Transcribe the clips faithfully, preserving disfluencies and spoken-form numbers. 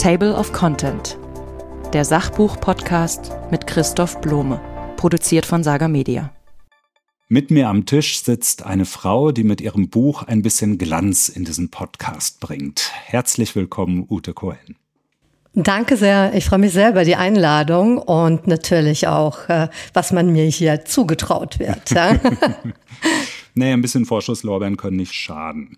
Table of Content, der Sachbuch-Podcast mit Christoph Blome, produziert von Saga Media. Mit mir am Tisch sitzt eine Frau, die mit ihrem Buch ein bisschen Glanz in diesen Podcast bringt. Herzlich willkommen, Ute Cohen. Danke sehr. Ich freue mich sehr über die Einladung und natürlich auch, was man mir hier zugetraut wird. Ja? Naja, ein bisschen Vorschusslorbeeren können nicht schaden.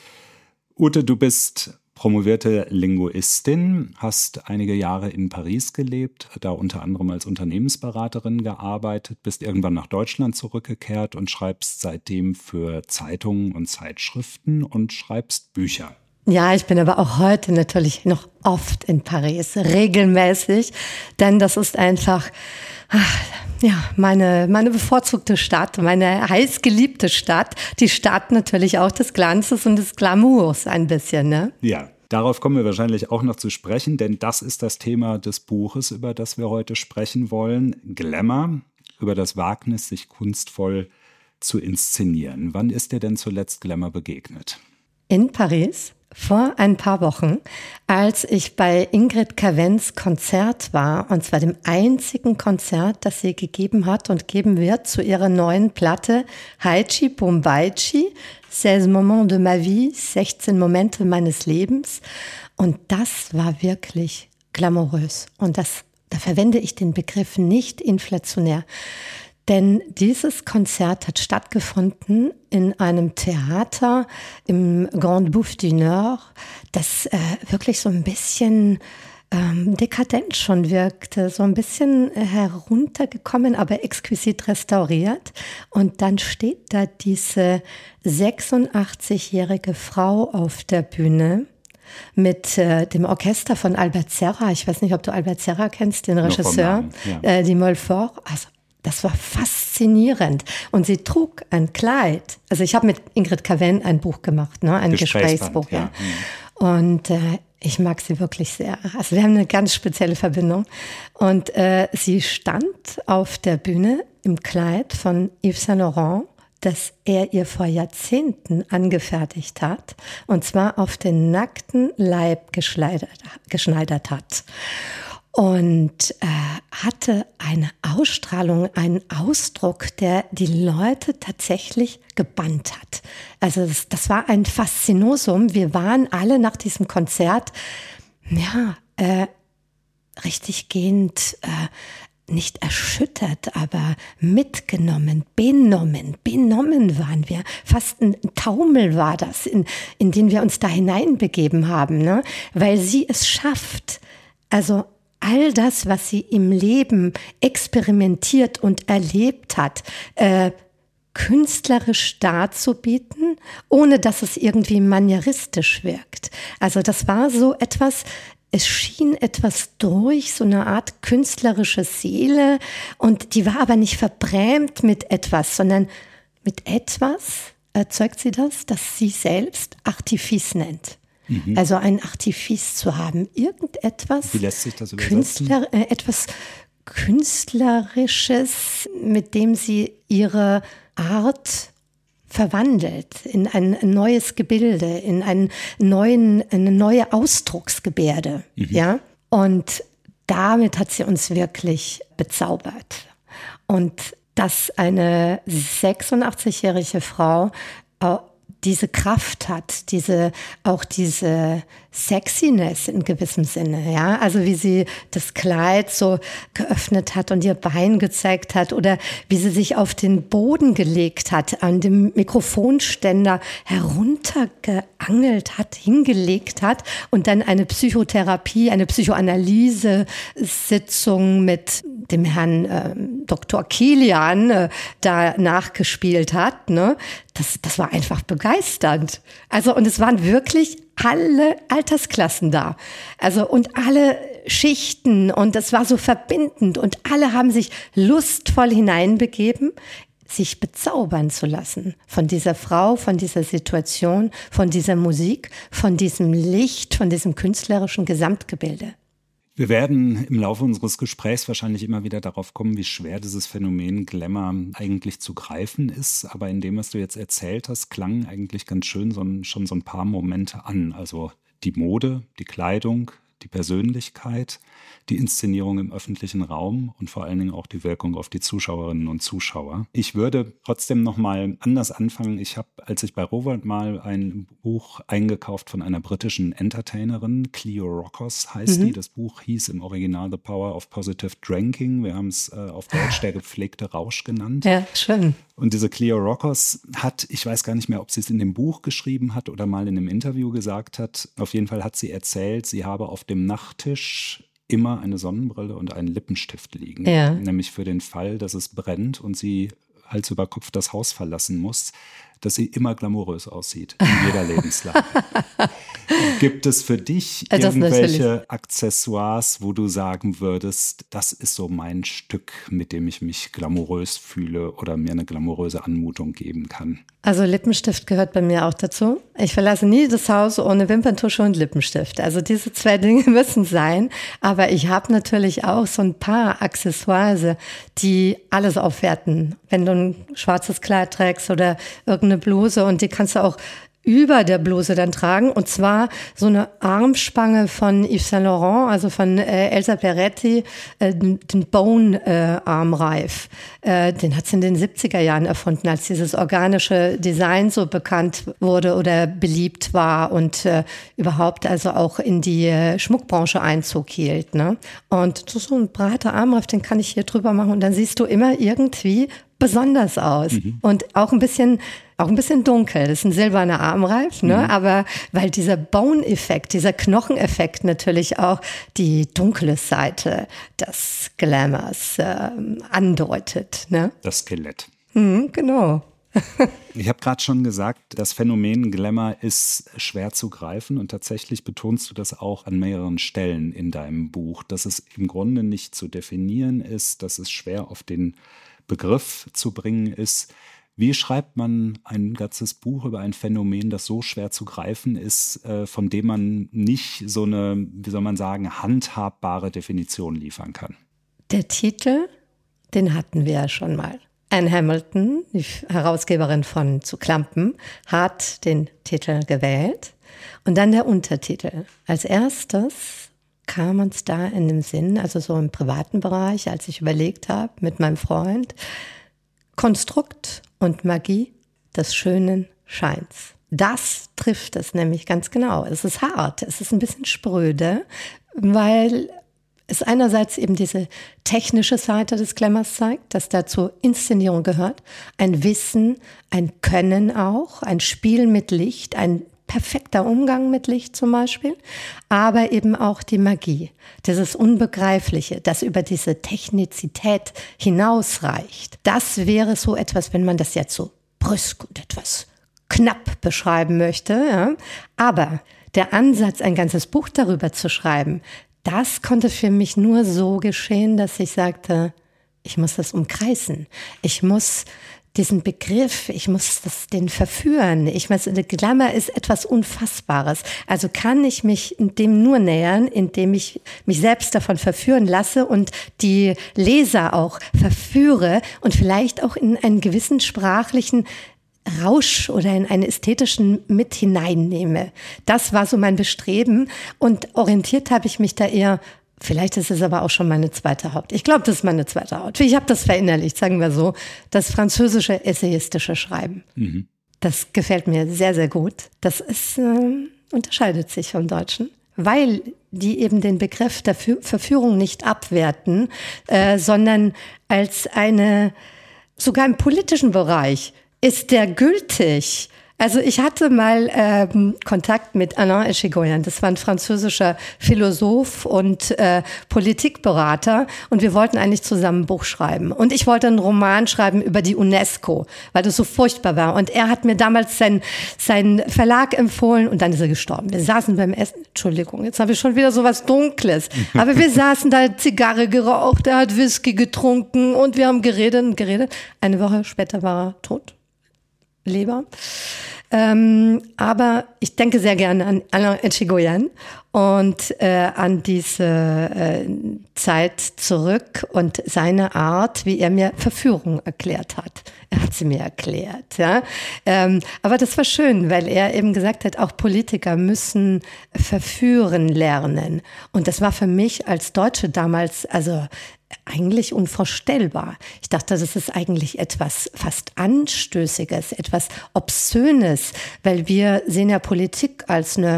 Ute, du bist promovierte Linguistin, hast einige Jahre in Paris gelebt, da unter anderem als Unternehmensberaterin gearbeitet, bist irgendwann nach Deutschland zurückgekehrt und schreibst seitdem für Zeitungen und Zeitschriften und schreibst Bücher. Ja, ich bin aber auch heute natürlich noch oft in Paris, regelmäßig, denn das ist einfach, ach, ja, meine, meine bevorzugte Stadt, meine heißgeliebte Stadt, die Stadt natürlich auch des Glanzes und des Glamours ein bisschen, ne? Ja, darauf kommen wir wahrscheinlich auch noch zu sprechen, denn das ist das Thema des Buches, über das wir heute sprechen wollen, Glamour, über das Wagnis, sich kunstvoll zu inszenieren. Wann ist dir denn zuletzt Glamour begegnet? In Paris. Vor ein paar Wochen, als ich bei Ingrid Cavens Konzert war, und zwar dem einzigen Konzert, das sie gegeben hat und geben wird zu ihrer neuen Platte Haichi Bombaichi, seize Moments de ma vie, sechzehn Momente meines Lebens. Und das war wirklich glamourös. Und das, da verwende ich den Begriff nicht inflationär. Denn dieses Konzert hat stattgefunden in einem Theater im Grand Bouffe du Nord, das äh, wirklich so ein bisschen ähm, dekadent schon wirkte, so ein bisschen heruntergekommen, aber exquisit restauriert. Und dann steht da diese sechsundachtzigjährige Frau auf der Bühne mit äh, dem Orchester von Albert Serra. Ich weiß nicht, ob du Albert Serra kennst, den Regisseur, ja. äh, die Montfort. Also das war faszinierend. Und sie trug ein Kleid. Also ich habe mit Ingrid Caven ein Buch gemacht, ne? Ein Gesprächsbuch. Ja. ja. Und äh, ich mag sie wirklich sehr. Also wir haben eine ganz spezielle Verbindung. Und äh, sie stand auf der Bühne im Kleid von Yves Saint Laurent, das er ihr vor Jahrzehnten angefertigt hat. Und zwar auf den nackten Leib geschneidert, geschneidert hat. Und äh, hatte eine Ausstrahlung, einen Ausdruck, der die Leute tatsächlich gebannt hat. Also das, das war ein Faszinosum. Wir waren alle nach diesem Konzert, ja, äh, richtig gehend, äh, nicht erschüttert, aber mitgenommen, benommen, benommen waren wir. Fast ein Taumel war das, in, in den wir uns da hineinbegeben haben, ne? Weil sie es schafft, also all das, was sie im Leben experimentiert und erlebt hat, äh, künstlerisch darzubieten, ohne dass es irgendwie manieristisch wirkt. Also das war so etwas, es schien etwas durch, so eine Art künstlerische Seele, und die war aber nicht verbrämt mit etwas, sondern mit etwas erzeugt sie das, das sie selbst Artifice nennt. Mhm. Also ein Artifice zu haben, irgendetwas. Wie lässt sich das übersetzen? Künstler, äh, etwas Künstlerisches, mit dem sie ihre Art verwandelt in ein neues Gebilde, in einen neuen, eine neue Ausdrucksgebärde. Mhm. Ja? Und damit hat sie uns wirklich bezaubert. Und dass eine sechsundachtzigjährige Frau äh, diese Kraft hat, diese, auch diese Sexiness in gewissem Sinne, ja, also wie sie das Kleid so geöffnet hat und ihr Bein gezeigt hat oder wie sie sich auf den Boden gelegt hat, an dem Mikrofonständer heruntergeangelt hat, hingelegt hat und dann eine Psychotherapie, eine Psychoanalyse-Sitzung mit dem Herrn äh, Doktor Kilian äh, da nachgespielt hat, ne? Das, das war einfach begeisternd. Also, und es waren wirklich alle Altersklassen da. Also, und alle Schichten, und das war so verbindend, und alle haben sich lustvoll hineinbegeben, sich bezaubern zu lassen von dieser Frau, von dieser Situation, von dieser Musik, von diesem Licht, von diesem künstlerischen Gesamtgebilde. Wir werden im Laufe unseres Gesprächs wahrscheinlich immer wieder darauf kommen, wie schwer dieses Phänomen Glamour eigentlich zu greifen ist. Aber in dem, was du jetzt erzählt hast, klangen eigentlich ganz schön so ein, schon so ein paar Momente an. Also die Mode, die Kleidung, die Persönlichkeit, die Inszenierung im öffentlichen Raum und vor allen Dingen auch die Wirkung auf die Zuschauerinnen und Zuschauer. Ich würde trotzdem noch mal anders anfangen. Ich habe, als ich bei Rowohlt mal ein Buch eingekauft von einer britischen Entertainerin, Cleo Rockos heißt mhm. die. Das Buch hieß im Original The Power of Positive Drinking. Wir haben es äh, auf Deutsch der gepflegte Rausch genannt. Ja, schön. Und diese Cleo Rockos hat, ich weiß gar nicht mehr, ob sie es in dem Buch geschrieben hat oder mal in einem Interview gesagt hat, auf jeden Fall hat sie erzählt, sie habe auf dem Nachttisch immer eine Sonnenbrille und einen Lippenstift liegen. Ja. Nämlich für den Fall, dass es brennt und sie Hals über Kopf das Haus verlassen muss, dass sie immer glamourös aussieht, in jeder Lebenslage. Gibt es für dich das irgendwelche natürlich. Accessoires, wo du sagen würdest, das ist so mein Stück, mit dem ich mich glamourös fühle oder mir eine glamouröse Anmutung geben kann? Also Lippenstift gehört bei mir auch dazu. Ich verlasse nie das Haus ohne Wimperntusche und Lippenstift. Also diese zwei Dinge müssen sein. Aber ich habe natürlich auch so ein paar Accessoires, die alles aufwerten. Wenn du ein schwarzes Kleid trägst oder irgendeine Bluse, und die kannst du auch über der Bluse dann tragen, und zwar so eine Armspange von Yves Saint Laurent, also von äh, Elsa Peretti, äh, den, den Bone-Armreif. Äh, äh, den hat sie in den siebziger Jahren erfunden, als dieses organische Design so bekannt wurde oder beliebt war und äh, überhaupt also auch in die äh, Schmuckbranche Einzug hielt. Ne? Und so ein breiter Armreif, den kann ich hier drüber machen, und dann siehst du immer irgendwie besonders aus. Mhm. Und auch ein bisschen auch ein bisschen dunkel. Das ist ein silberner Armreif, ne? Mhm. Aber weil dieser Bone-Effekt, dieser Knocheneffekt natürlich auch die dunkle Seite des Glamours äh, andeutet. Ne? Das Skelett. Mhm, genau. Ich habe gerade schon gesagt, das Phänomen Glamour ist schwer zu greifen, und tatsächlich betonst du das auch an mehreren Stellen in deinem Buch, dass es im Grunde nicht zu definieren ist, dass es schwer auf den Begriff zu bringen ist. Wie schreibt man ein ganzes Buch über ein Phänomen, das so schwer zu greifen ist, von dem man nicht so eine, wie soll man sagen, handhabbare Definition liefern kann? Der Titel, den hatten wir ja schon mal. Anne Hamilton, die Herausgeberin von Zu Klampen, hat den Titel gewählt. Und dann der Untertitel. Als erstes kam uns da in dem Sinn, also so im privaten Bereich, als ich überlegt habe mit meinem Freund, Konstrukt und Magie des schönen Scheins. Das trifft es nämlich ganz genau. Es ist hart, es ist ein bisschen spröde, weil es einerseits eben diese technische Seite des Glamours zeigt, dass dazu Inszenierung gehört, ein Wissen, ein Können auch, ein Spiel mit Licht, ein perfekter Umgang mit Licht zum Beispiel, aber eben auch die Magie, dieses Unbegreifliche, das über diese Technizität hinausreicht. Das wäre so etwas, wenn man das jetzt so brüsk und etwas knapp beschreiben möchte. Ja. Aber der Ansatz, ein ganzes Buch darüber zu schreiben, das konnte für mich nur so geschehen, dass ich sagte, ich muss das umkreisen. Ich muss diesen Begriff, ich muss das den verführen. Ich muss, der Glamour ist etwas Unfassbares. Also kann ich mich dem nur nähern, indem ich mich selbst davon verführen lasse und die Leser auch verführe und vielleicht auch in einen gewissen sprachlichen Rausch oder in einen ästhetischen mit hineinnehme. Das war so mein Bestreben, und orientiert habe ich mich da eher. Vielleicht ist es aber auch schon meine zweite Haut. Ich glaube, das ist meine zweite Haut. Ich habe das verinnerlicht, sagen wir so. Das französische essayistische Schreiben. Mhm. Das gefällt mir sehr, sehr gut. Das ist, äh, unterscheidet sich vom Deutschen, weil die eben den Begriff der Verführung nicht abwerten, äh, sondern als eine, sogar im politischen Bereich ist der gültig. Also ich hatte mal ähm, Kontakt mit Alain Echegoyen, das war ein französischer Philosoph und äh, Politikberater, und wir wollten eigentlich zusammen ein Buch schreiben. Und ich wollte einen Roman schreiben über die UNESCO, weil das so furchtbar war. Und er hat mir damals seinen sein Verlag empfohlen, und dann ist er gestorben. Wir saßen beim Essen, Entschuldigung, jetzt habe ich schon wieder so was Dunkles, aber wir saßen da, Zigarre geraucht, er hat Whisky getrunken und wir haben geredet und geredet. Eine Woche später war er tot. Leber. Ähm, aber ich denke sehr gerne an Alain Echegoyen und äh, an diese äh, Zeit zurück und seine Art, wie er mir Verführung erklärt hat. Er hat hat sie mir erklärt. Ja? Ähm, aber das war schön, weil er eben gesagt hat, auch Politiker müssen verführen lernen. Und das war für mich als Deutsche damals, also eigentlich unvorstellbar. Ich dachte, das ist eigentlich etwas fast Anstößiges, etwas Obszönes, weil wir sehen ja Politik als eine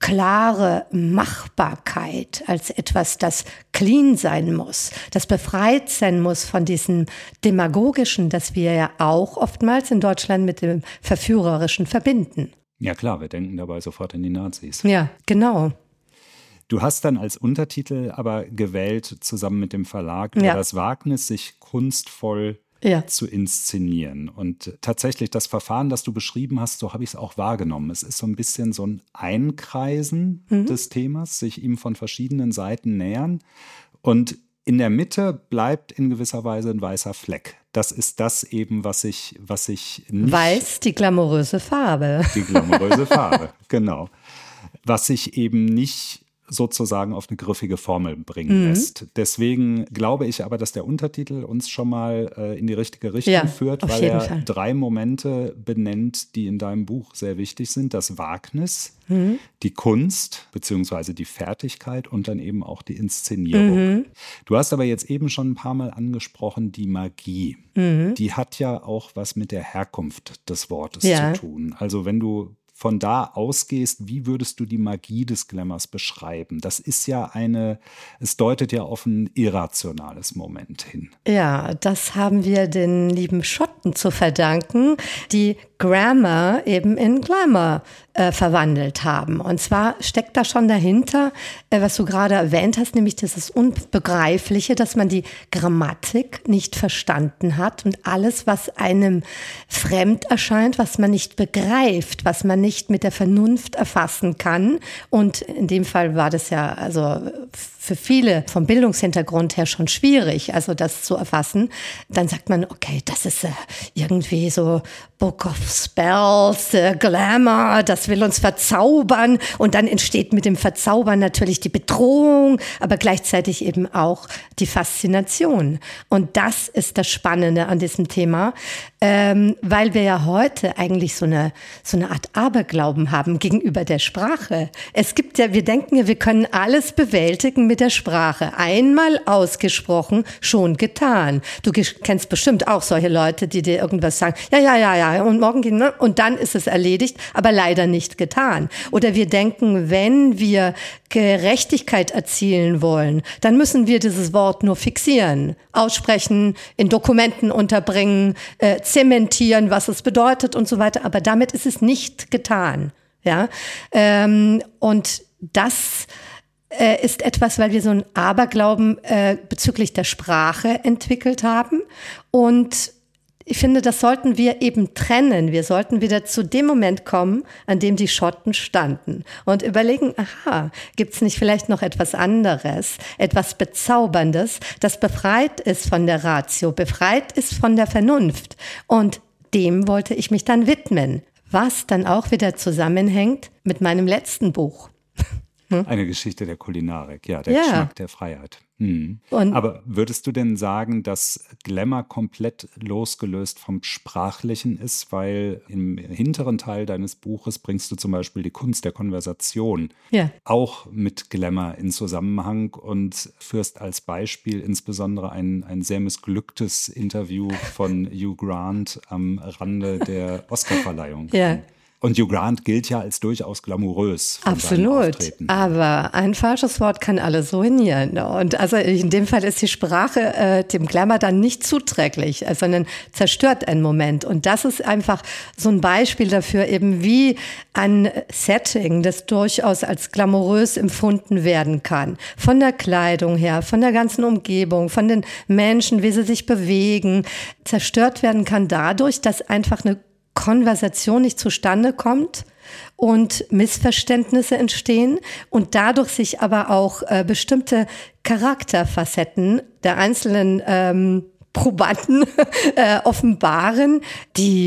klare Machbarkeit, als etwas, das clean sein muss, das befreit sein muss von diesem Demagogischen, das wir ja auch oftmals in Deutschland mit dem Verführerischen verbinden. Ja klar, wir denken dabei sofort an die Nazis. Ja, genau. Du hast dann als Untertitel aber gewählt, zusammen mit dem Verlag, über ja. das Wagnis, sich kunstvoll ja. zu inszenieren. Und tatsächlich das Verfahren, das du beschrieben hast, so habe ich es auch wahrgenommen. Es ist so ein bisschen so ein Einkreisen mhm. des Themas, sich ihm von verschiedenen Seiten nähern. Und in der Mitte bleibt in gewisser Weise ein weißer Fleck. Das ist das eben, was ich, was ich nicht... Weiß, die glamouröse Farbe. Die glamouröse Farbe, genau. Was ich eben nicht sozusagen auf eine griffige Formel bringen mhm. lässt. Deswegen glaube ich aber, dass der Untertitel uns schon mal äh, in die richtige Richtung ja, führt, weil er Fall. drei Momente benennt, die in deinem Buch sehr wichtig sind. Das Wagnis, mhm. die Kunst beziehungsweise die Fertigkeit und dann eben auch die Inszenierung. Mhm. Du hast aber jetzt eben schon ein paar Mal angesprochen, die Magie. Mhm. Die hat ja auch was mit der Herkunft des Wortes ja. zu tun. Also wenn du von da ausgehst, wie würdest du die Magie des Glamours beschreiben? Das ist ja eine, es deutet ja auf ein irrationales Moment hin. Ja, das haben wir den lieben Schotten zu verdanken, die Grammar eben in Glamour äh, verwandelt haben. Und zwar steckt da schon dahinter, äh, was du gerade erwähnt hast, nämlich dieses Unbegreifliche, dass man die Grammatik nicht verstanden hat und alles, was einem fremd erscheint, was man nicht begreift, was man nicht mit der Vernunft erfassen kann. Und in dem Fall war das ja also für viele vom Bildungshintergrund her schon schwierig, also das zu erfassen. Dann sagt man, okay, das ist äh, irgendwie so Book of Spells, äh, Glamour, das will uns verzaubern. Und dann entsteht mit dem Verzaubern natürlich die Bedrohung, aber gleichzeitig eben auch die Faszination. Und das ist das Spannende an diesem Thema, ähm, weil wir ja heute eigentlich so eine, so eine Art Aberglauben haben gegenüber der Sprache. Es gibt ja, wir denken ja, wir können alles bewältigen mit der Sprache. Einmal ausgesprochen, schon getan. Du kennst bestimmt auch solche Leute, die dir irgendwas sagen, ja, ja, ja, ja, und morgen gehen, ne? Und dann ist es erledigt, aber leider nicht getan. Oder wir denken, wenn wir Gerechtigkeit erzielen wollen, dann müssen wir dieses Wort nur fixieren, aussprechen, in Dokumenten unterbringen, äh, zementieren, was es bedeutet und so weiter. Aber damit ist es nicht getan. Ja, ähm, und das äh, ist etwas, weil wir so einen Aberglauben äh, bezüglich der Sprache entwickelt haben. Und ich finde, das sollten wir eben trennen. Wir sollten wieder zu dem Moment kommen, an dem die Schotten standen und überlegen, aha, gibt's nicht vielleicht noch etwas anderes, etwas Bezauberndes, das befreit ist von der Ratio, befreit ist von der Vernunft. Und dem wollte ich mich dann widmen, was dann auch wieder zusammenhängt mit meinem letzten Buch. Hm? Eine Geschichte der Kulinarik, ja, der ja. Geschmack der Freiheit. Hm. Aber würdest du denn sagen, dass Glamour komplett losgelöst vom Sprachlichen ist? Weil im hinteren Teil deines Buches bringst du zum Beispiel die Kunst der Konversation ja. auch mit Glamour in Zusammenhang und führst als Beispiel insbesondere ein, ein sehr missglücktes Interview von Hugh Grant am Rande der Oscarverleihung. Ja. Und Hugh Grant gilt ja als durchaus glamourös. Absolut, aber ein falsches Wort kann alles ruinieren. Und also in dem Fall ist die Sprache äh, dem Glamour dann nicht zuträglich, sondern zerstört einen Moment. Und das ist einfach so ein Beispiel dafür, eben wie ein Setting, das durchaus als glamourös empfunden werden kann. Von der Kleidung her, von der ganzen Umgebung, von den Menschen, wie sie sich bewegen, zerstört werden kann dadurch, dass einfach eine Konversation nicht zustande kommt und Missverständnisse entstehen und dadurch sich aber auch äh, bestimmte Charakterfacetten der einzelnen ähm, Probanden äh, offenbaren, die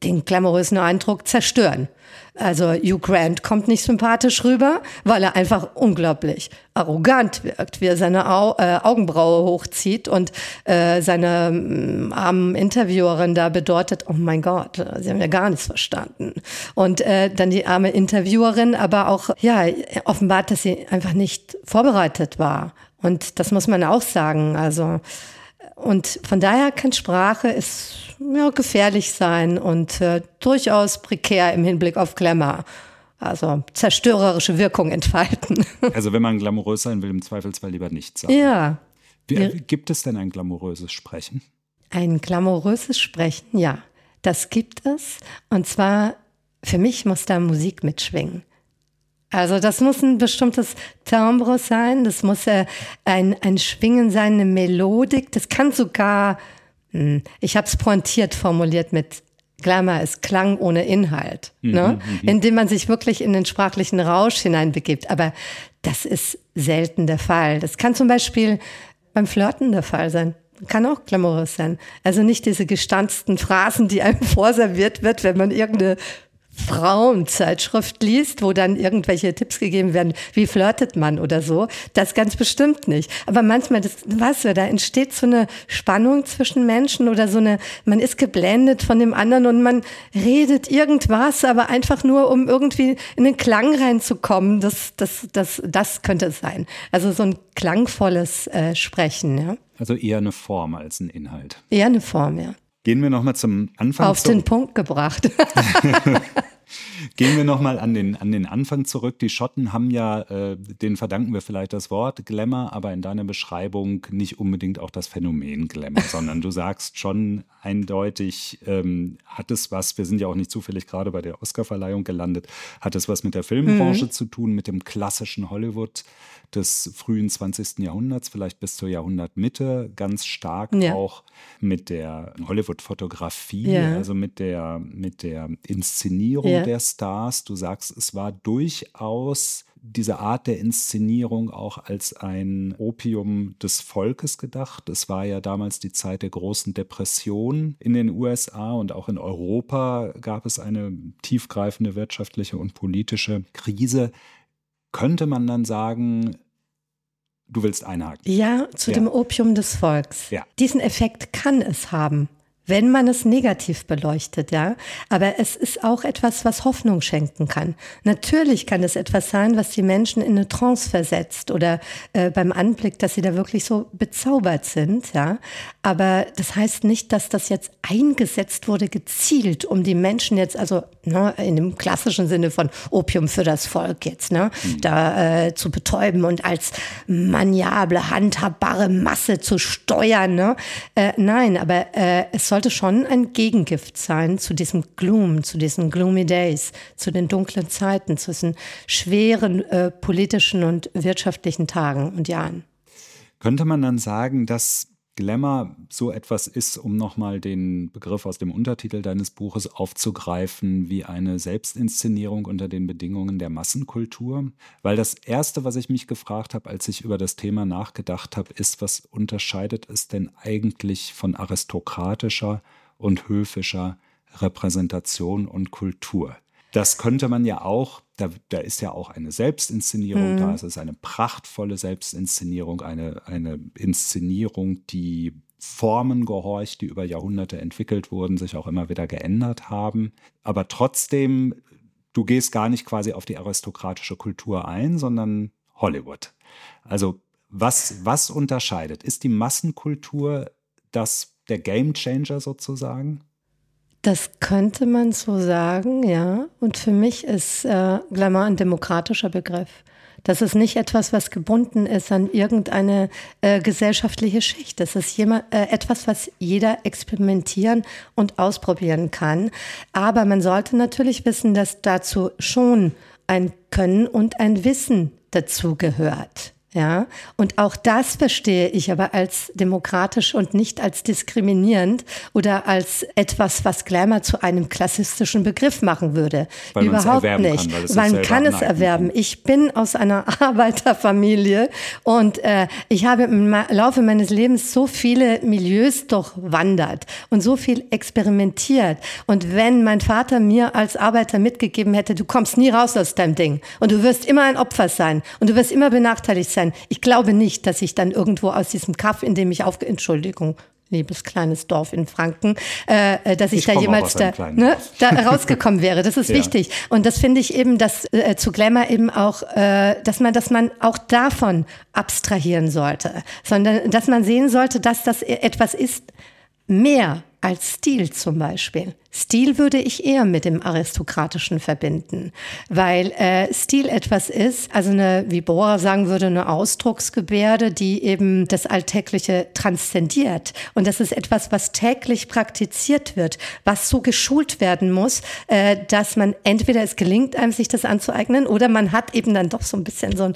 den glamourösen Eindruck zerstören. Also Hugh Grant kommt nicht sympathisch rüber, weil er einfach unglaublich arrogant wirkt, wie er seine Au- äh, Augenbraue hochzieht und äh, seine ähm, armen Interviewerin da bedeutet, oh mein Gott, sie haben ja gar nichts verstanden. Und äh, dann die arme Interviewerin aber auch, ja, offenbart, dass sie einfach nicht vorbereitet war. Und das muss man auch sagen, also und von daher kann Sprache ist, ja, gefährlich sein und äh, durchaus prekär im Hinblick auf Glamour. Also zerstörerische Wirkung entfalten. Also wenn man glamourös sein will, im Zweifelsfall lieber nichts sagen. Ja. Wie, gibt es denn ein glamouröses Sprechen? Ein glamouröses Sprechen, ja. Das gibt es. Und zwar, für mich muss da Musik mitschwingen. Also das muss ein bestimmtes Timbre sein, das muss äh, ein, ein Schwingen sein, eine Melodik. Das kann sogar, hm, ich habe es pointiert formuliert mit Glamour ist Klang ohne Inhalt, mhm, ne? Mhm. Indem man sich wirklich in den sprachlichen Rausch hineinbegibt. Aber das ist selten der Fall. Das kann zum Beispiel beim Flirten der Fall sein. Kann auch glamourös sein. Also nicht diese gestanzten Phrasen, die einem vorserviert wird, wenn man irgendeine Frauenzeitschrift liest, wo dann irgendwelche Tipps gegeben werden, wie flirtet man oder so. Das ganz bestimmt nicht. Aber manchmal, das, weißt du, da entsteht so eine Spannung zwischen Menschen oder so eine, man ist geblendet von dem anderen und man redet irgendwas, aber einfach nur, um irgendwie in den Klang reinzukommen. Das, das, das, das könnte es sein. Also so ein klangvolles äh, Sprechen, ja. Also eher eine Form als ein Inhalt. Eher eine Form, ja. Gehen wir nochmal zum Anfang. Auf den Punkt gebracht. Gehen wir nochmal an den, an den Anfang zurück. Die Schotten haben ja, äh, denen verdanken wir vielleicht das Wort Glamour, aber in deiner Beschreibung nicht unbedingt auch das Phänomen Glamour, sondern du sagst schon eindeutig, ähm, hat es was, wir sind ja auch nicht zufällig gerade bei der Oscarverleihung gelandet, hat es was mit der Filmbranche mhm. zu tun, mit dem klassischen Hollywood des frühen zwanzigsten Jahrhunderts, vielleicht bis zur Jahrhundertmitte, ganz stark ja. auch mit der Hollywood-Fotografie, ja. also mit der, mit der Inszenierung ja. der Stars. Du sagst, es war durchaus diese Art der Inszenierung auch als ein Opium des Volkes gedacht. Es war ja damals die Zeit der großen Depression in den U S A und auch in Europa gab es eine tiefgreifende wirtschaftliche und politische Krise. Könnte man dann sagen, du willst einhaken? Ja, zu ja. dem Opium des Volks. Ja. Diesen Effekt kann es haben, wenn man es negativ beleuchtet, ja. Aber es ist auch etwas, was Hoffnung schenken kann. Natürlich kann es etwas sein, was die Menschen in eine Trance versetzt oder äh, beim Anblick, dass sie da wirklich so bezaubert sind, ja. Aber das heißt nicht, dass das jetzt eingesetzt wurde, gezielt, um die Menschen jetzt, also ne, in dem klassischen Sinne von Opium für das Volk jetzt, ne, mhm. da äh, zu betäuben und als maniable, handhabbare Masse zu steuern, ne. Äh, nein, aber äh, es sollte schon ein Gegengift sein zu diesem Gloom, zu diesen gloomy days, zu den dunklen Zeiten, zu diesen schweren äh, politischen und wirtschaftlichen Tagen und Jahren. Könnte man dann sagen, dass Glamour so etwas ist, um nochmal den Begriff aus dem Untertitel deines Buches aufzugreifen, wie eine Selbstinszenierung unter den Bedingungen der Massenkultur? Weil das Erste, was ich mich gefragt habe, als ich über das Thema nachgedacht habe, ist, was unterscheidet es denn eigentlich von aristokratischer und höfischer Repräsentation und Kultur? Das könnte man ja auch, da, da ist ja auch eine Selbstinszenierung mhm. da, es ist eine prachtvolle Selbstinszenierung, eine, eine Inszenierung, die Formen gehorcht, die über Jahrhunderte entwickelt wurden, sich auch immer wieder geändert haben. Aber trotzdem, du gehst gar nicht quasi auf die aristokratische Kultur ein, sondern Hollywood. Also was, was unterscheidet? Ist die Massenkultur das der Gamechanger sozusagen? Das könnte man so sagen, ja. Und für mich ist äh, Glamour ein demokratischer Begriff. Das ist nicht etwas, was gebunden ist an irgendeine äh, gesellschaftliche Schicht. Das ist jemand, äh, etwas, was jeder experimentieren und ausprobieren kann. Aber man sollte natürlich wissen, dass dazu schon ein Können und ein Wissen dazu gehört. Ja, und auch das verstehe ich aber als demokratisch und nicht als diskriminierend oder als etwas, was Glamour zu einem klassistischen Begriff machen würde. Weil Überhaupt nicht. Kann, weil man kann es erwerben. Ich bin aus einer Arbeiterfamilie und äh, ich habe im Laufe meines Lebens so viele Milieus durchwandert und so viel experimentiert. Und wenn mein Vater mir als Arbeiter mitgegeben hätte, du kommst nie raus aus deinem Ding und du wirst immer ein Opfer sein und du wirst immer benachteiligt sein. Ich glaube nicht, dass ich dann irgendwo aus diesem Kaff, in dem ich auf, Entschuldigung, liebes kleines Dorf in Franken, äh, dass ich, ich da jemals da, ne, da rausgekommen wäre. Das ist ja wichtig. Und das finde ich eben, dass äh, zu Glamour eben auch, äh, dass man, dass man auch davon abstrahieren sollte, sondern dass man sehen sollte, dass das etwas ist, mehr als Stil zum Beispiel. Stil würde ich eher mit dem Aristokratischen verbinden, weil äh, Stil etwas ist, also eine, wie Bohrer sagen würde, eine Ausdrucksgebärde, die eben das Alltägliche transzendiert. Und das ist etwas, was täglich praktiziert wird, was so geschult werden muss, äh, dass man entweder es gelingt einem, sich das anzueignen, oder man hat eben dann doch so ein bisschen so ein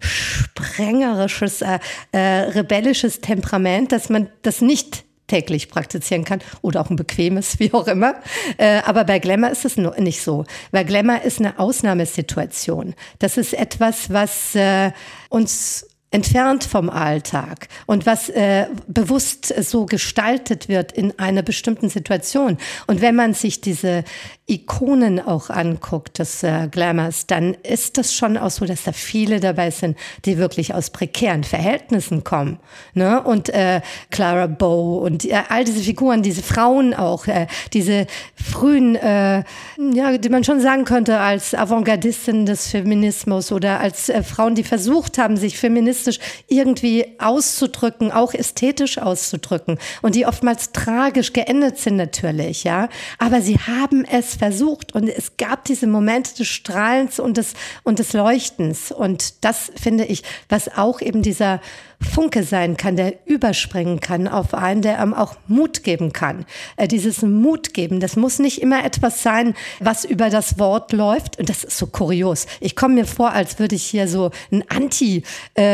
sprengerisches, äh, äh, rebellisches Temperament, dass man das nicht täglich praktizieren kann oder auch ein bequemes, wie auch immer. Äh, aber bei Glamour ist es nicht so, weil Glamour ist eine Ausnahmesituation. Das ist etwas, was äh, uns entfernt vom Alltag und was äh, bewusst so gestaltet wird in einer bestimmten Situation. Und wenn man sich diese Ikonen auch anguckt des äh, Glamours, dann ist das schon auch so, dass da viele dabei sind, die wirklich aus prekären Verhältnissen kommen. Ne? Und äh, Clara Bow und äh, all diese Figuren, diese Frauen auch, äh, diese frühen, äh, ja, die man schon sagen könnte als Avantgardisten des Feminismus oder als äh, Frauen, die versucht haben, sich feministisch irgendwie auszudrücken, auch ästhetisch auszudrücken und die oftmals tragisch geendet sind natürlich, ja. Aber sie haben es versucht und es gab diese Momente des Strahlens und des, und des Leuchtens und das finde ich, was auch eben dieser Funke sein kann, der überspringen kann auf einen, der einem auch Mut geben kann. Äh, dieses Mut geben, das muss nicht immer etwas sein, was über das Wort läuft. Und das ist so kurios. Ich komme mir vor, als würde ich hier so ein Anti-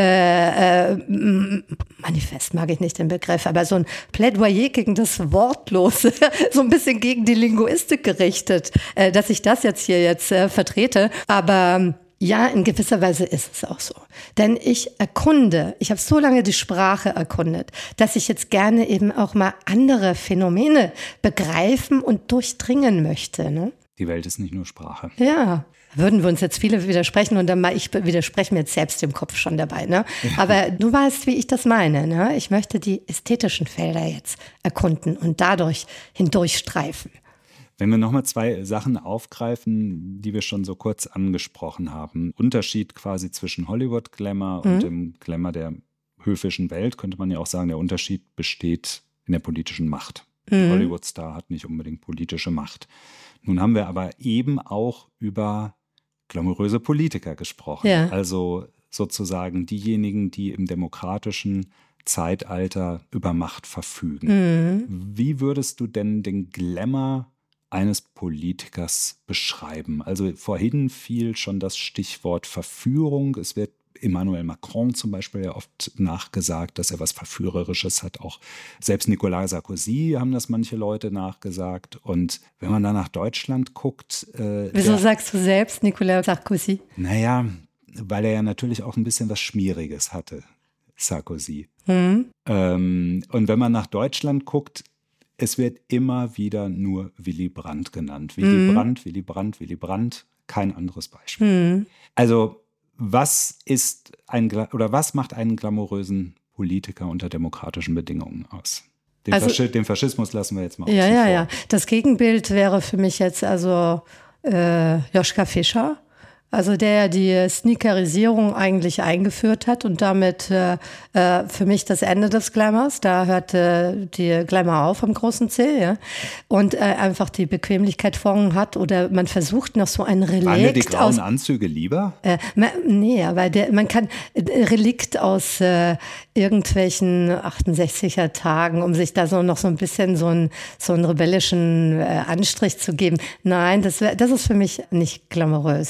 äh, äh, Manifest, mag ich nicht den Begriff, aber so ein Plädoyer gegen das Wortlose, so ein bisschen gegen die Linguistik gerichtet, äh, dass ich das jetzt hier jetzt äh, vertrete. Aber ja, in gewisser Weise ist es auch so. Denn ich erkunde, ich habe so lange die Sprache erkundet, dass ich jetzt gerne eben auch mal andere Phänomene begreifen und durchdringen möchte. Ne? Die Welt ist nicht nur Sprache. Ja, würden wir uns jetzt viele widersprechen und dann mal, ich widerspreche mir jetzt selbst im Kopf schon dabei. Ne? Aber du weißt, wie ich das meine. Ne? Ich möchte die ästhetischen Felder jetzt erkunden und dadurch hindurchstreifen. Wenn wir nochmal zwei Sachen aufgreifen, die wir schon so kurz angesprochen haben. Unterschied quasi zwischen Hollywood-Glamour mhm. und dem Glamour der höfischen Welt, könnte man ja auch sagen, der Unterschied besteht in der politischen Macht. Mhm. Ein Hollywood-Star hat nicht unbedingt politische Macht. Nun haben wir aber eben auch über glamouröse Politiker gesprochen. Ja. Also sozusagen diejenigen, die im demokratischen Zeitalter über Macht verfügen. Mhm. Wie würdest du denn den Glamour eines Politikers beschreiben? Also vorhin fiel schon das Stichwort Verführung. Es wird Emmanuel Macron zum Beispiel ja oft nachgesagt, dass er was Verführerisches hat. Auch selbst Nicolas Sarkozy haben das manche Leute nachgesagt. Und wenn man da nach Deutschland guckt… Äh, Wieso der, sagst du selbst Nicolas Sarkozy? Naja, weil er ja natürlich auch ein bisschen was Schmieriges hatte, Sarkozy. Mhm. Ähm, und wenn man nach Deutschland guckt, es wird immer wieder nur Willy Brandt genannt. Willy mhm. Brandt, Willy Brandt, Willy Brandt, kein anderes Beispiel. Mhm. Also was ist ein oder was macht einen glamourösen Politiker unter demokratischen Bedingungen aus? Den, also, Fasch- den Faschismus lassen wir jetzt mal ja, außen ja, vor. Ja. Das Gegenbild wäre für mich jetzt also äh, Joschka Fischer. Also der die Sneakerisierung eigentlich eingeführt hat und damit äh, für mich das Ende des Glamours. Da hört äh, die Glamour auf am großen C, ja. Und äh, einfach die Bequemlichkeit vorn hat oder man versucht noch so ein Relikt. Waren dir die grauen aus, Anzüge lieber? Äh, man, nee, aber der, man kann äh, Relikt aus äh, irgendwelchen achtundsechziger Tagen, um sich da so noch so ein bisschen so, ein, so einen rebellischen äh, Anstrich zu geben. Nein, das, wär, das ist für mich nicht glamourös, ne?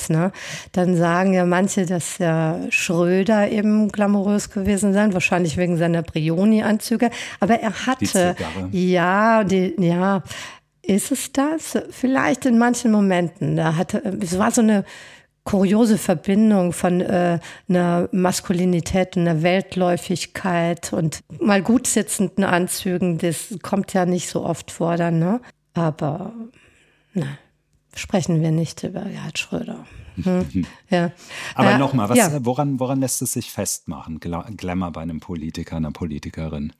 dann sagen ja manche, dass ja Schröder eben glamourös gewesen sein, wahrscheinlich wegen seiner Brioni-Anzüge. Aber er hatte, die ja, die, ja, ist es das? Vielleicht in manchen Momenten. Da hatte, es war so eine kuriose Verbindung von äh, einer Maskulinität, einer Weltläufigkeit und mal gut sitzenden Anzügen. Das kommt ja nicht so oft vor dann, ne? Aber na, sprechen wir nicht über Gerhard Schröder. Hm. Ja. Aber äh, nochmal, ja. woran, woran lässt es sich festmachen, Gla- Glamour bei einem Politiker, einer Politikerin?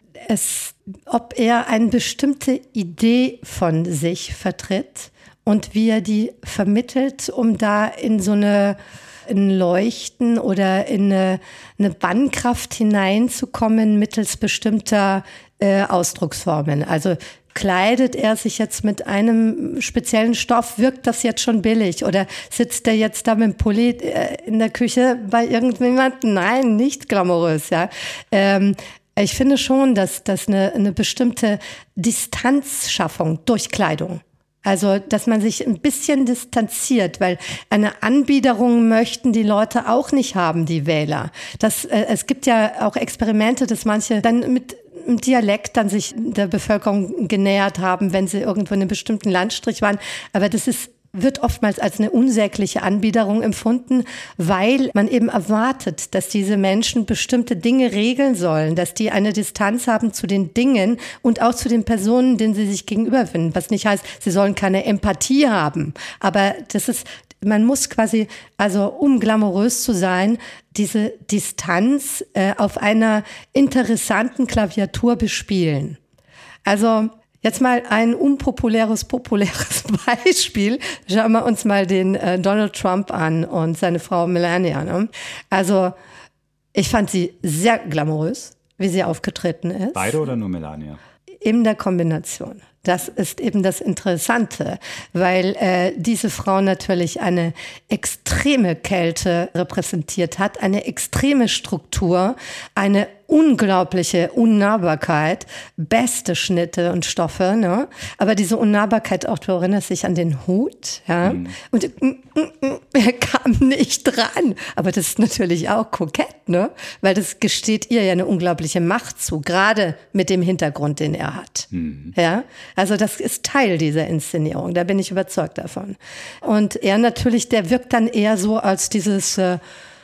Es, ob er eine bestimmte Idee von sich vertritt und wie er die vermittelt, um da in so eine ein Leuchten oder in eine, eine Bannkraft hineinzukommen mittels bestimmter äh, Ausdrucksformen. Also kleidet er sich jetzt mit einem speziellen Stoff, wirkt das jetzt schon billig? Oder sitzt er jetzt da mit dem Pulli äh, in der Küche bei irgendjemandem? Nein, nicht glamourös, ja. Ähm, ich finde schon, dass, dass eine, eine bestimmte Distanzschaffung durch Kleidung, also, dass man sich ein bisschen distanziert, weil eine Anbiederung möchten die Leute auch nicht haben, die Wähler. Das, äh, es gibt ja auch Experimente, dass manche dann mit im Dialekt dann sich der Bevölkerung genähert haben, wenn sie irgendwo in einem bestimmten Landstrich waren. Aber das ist wird oftmals als eine unsägliche Anbiederung empfunden, weil man eben erwartet, dass diese Menschen bestimmte Dinge regeln sollen, dass die eine Distanz haben zu den Dingen und auch zu den Personen, denen sie sich gegenüberfinden. Was nicht heißt, sie sollen keine Empathie haben. Aber das ist, man muss quasi, also um glamourös zu sein, diese Distanz äh, auf einer interessanten Klaviatur bespielen. Also jetzt mal ein unpopuläres, populäres Beispiel. Schauen wir uns mal den äh, Donald Trump an und seine Frau Melania. Ne? Also ich fand sie sehr glamourös, wie sie aufgetreten ist. Beide oder nur Melania? In der Kombination. Das ist eben das Interessante, weil äh, diese Frau natürlich eine extreme Kälte repräsentiert hat, eine extreme Struktur, eine unglaubliche Unnahbarkeit, beste Schnitte und Stoffe, ne? Aber diese Unnahbarkeit auch, du erinnerst dich an den Hut, ja? Mhm. Und mm, mm, mm, er kam nicht dran. Aber das ist natürlich auch kokett, ne? Weil das gesteht ihr ja eine unglaubliche Macht zu, gerade mit dem Hintergrund, den er hat. Mhm. Ja? Also das ist Teil dieser Inszenierung, da bin ich überzeugt davon. Und er natürlich, der wirkt dann eher so als dieses, äh,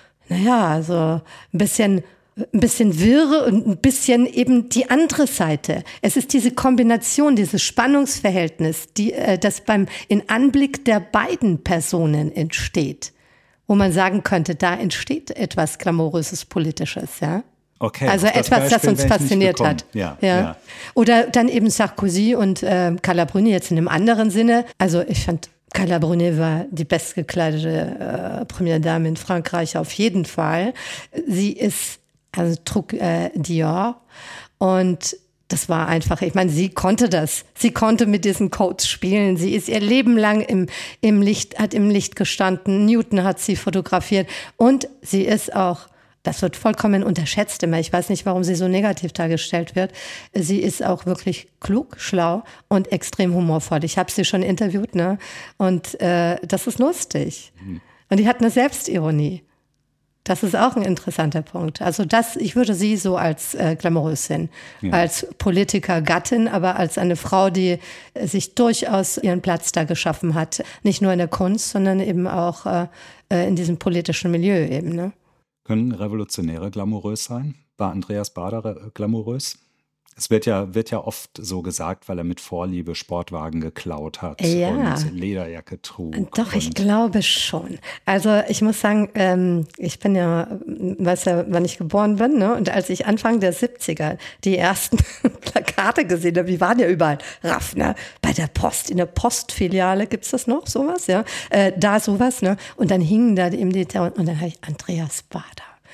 naja, so ein bisschen ein bisschen wirre und ein bisschen eben die andere Seite. Es ist diese Kombination, dieses Spannungsverhältnis, die, äh, das beim in Anblick der beiden Personen entsteht, wo man sagen könnte, da entsteht etwas glamouröses Politisches, ja. Okay, also das etwas, Beispiel, das uns fasziniert hat. Ja, ja. ja. Oder dann eben Sarkozy und äh, Carla Bruni jetzt in einem anderen Sinne. Also ich fand, Carla Bruni war die bestgekleidete äh, Première Dame in Frankreich auf jeden Fall. Sie ist Also trug äh, Dior und das war einfach, ich meine, sie konnte das. Sie konnte mit diesen Codes spielen. Sie ist ihr Leben lang im, im Licht, hat im Licht gestanden. Newton hat sie fotografiert und sie ist auch, das wird vollkommen unterschätzt immer. Ich weiß nicht, warum sie so negativ dargestellt wird. Sie ist auch wirklich klug, schlau und extrem humorvoll. Ich habe sie schon interviewt, ne? Und äh, das ist lustig. Mhm. Und die hat eine Selbstironie. Das ist auch ein interessanter Punkt. Also das, ich würde sie so als äh, glamourös sehen, ja. Als Politikergattin, aber als eine Frau, die äh, sich durchaus ihren Platz da geschaffen hat. Nicht nur in der Kunst, sondern eben auch äh, in diesem politischen Milieu eben. Ne? Können Revolutionäre glamourös sein? War Andreas Baader glamourös? Es wird ja, wird ja oft so gesagt, weil er mit Vorliebe Sportwagen geklaut hat ja. und Lederjacke trug. Doch, ich glaube schon. Also ich muss sagen, ähm, ich bin ja, weißt ja, wann ich geboren bin, ne? Und als ich Anfang der siebziger die ersten Plakate gesehen habe, die waren ja überall. Raffner, bei der Post, in der Postfiliale, gibt's das noch, sowas, ja? Äh, da sowas, ne? Und dann hingen da eben die, und dann habe ich Andreas Baader.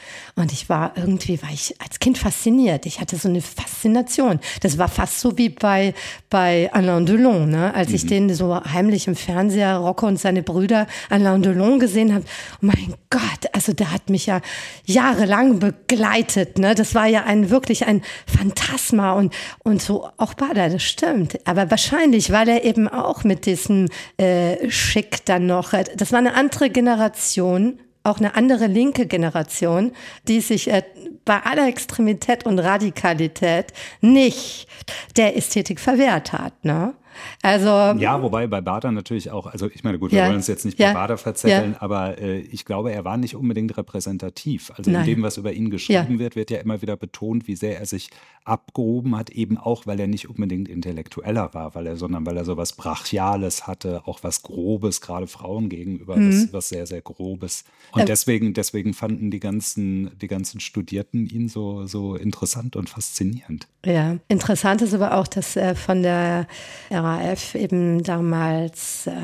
Und ich war irgendwie, war ich als Kind fasziniert. Ich hatte so eine Faszination. Das war fast so wie bei, bei Alain Delon, ne? Als mhm. ich den so heimlich im Fernseher, Rocco und seine Brüder, Alain Delon gesehen habe. Oh mein Gott, also der hat mich ja jahrelang begleitet, ne? Das war ja ein, wirklich ein Phantasma und, und so auch Bader, das stimmt. Aber wahrscheinlich, weil er eben auch mit diesem äh, Schick dann noch, das war eine andere Generation, auch eine andere linke Generation, die sich äh, bei aller Extremität und Radikalität nicht der Ästhetik verwehrt hat, ne? Also ja, wobei bei Bader natürlich auch, also ich meine, gut, wir ja, wollen uns jetzt nicht bei ja, Bader verzetteln, ja. aber äh, ich glaube, er war nicht unbedingt repräsentativ. Also Nein. in dem, was über ihn geschrieben ja. wird, wird ja immer wieder betont, wie sehr er sich abgehoben hat, eben auch, weil er nicht unbedingt intellektueller war, weil er, sondern weil er so was Brachiales hatte, auch was Grobes, gerade Frauen gegenüber, mhm. was, was sehr, sehr Grobes. Und ähm. deswegen, deswegen fanden die ganzen, die ganzen Studierten ihn so, so interessant und faszinierend. Ja, interessant ist aber auch, dass er von der R A F eben damals äh,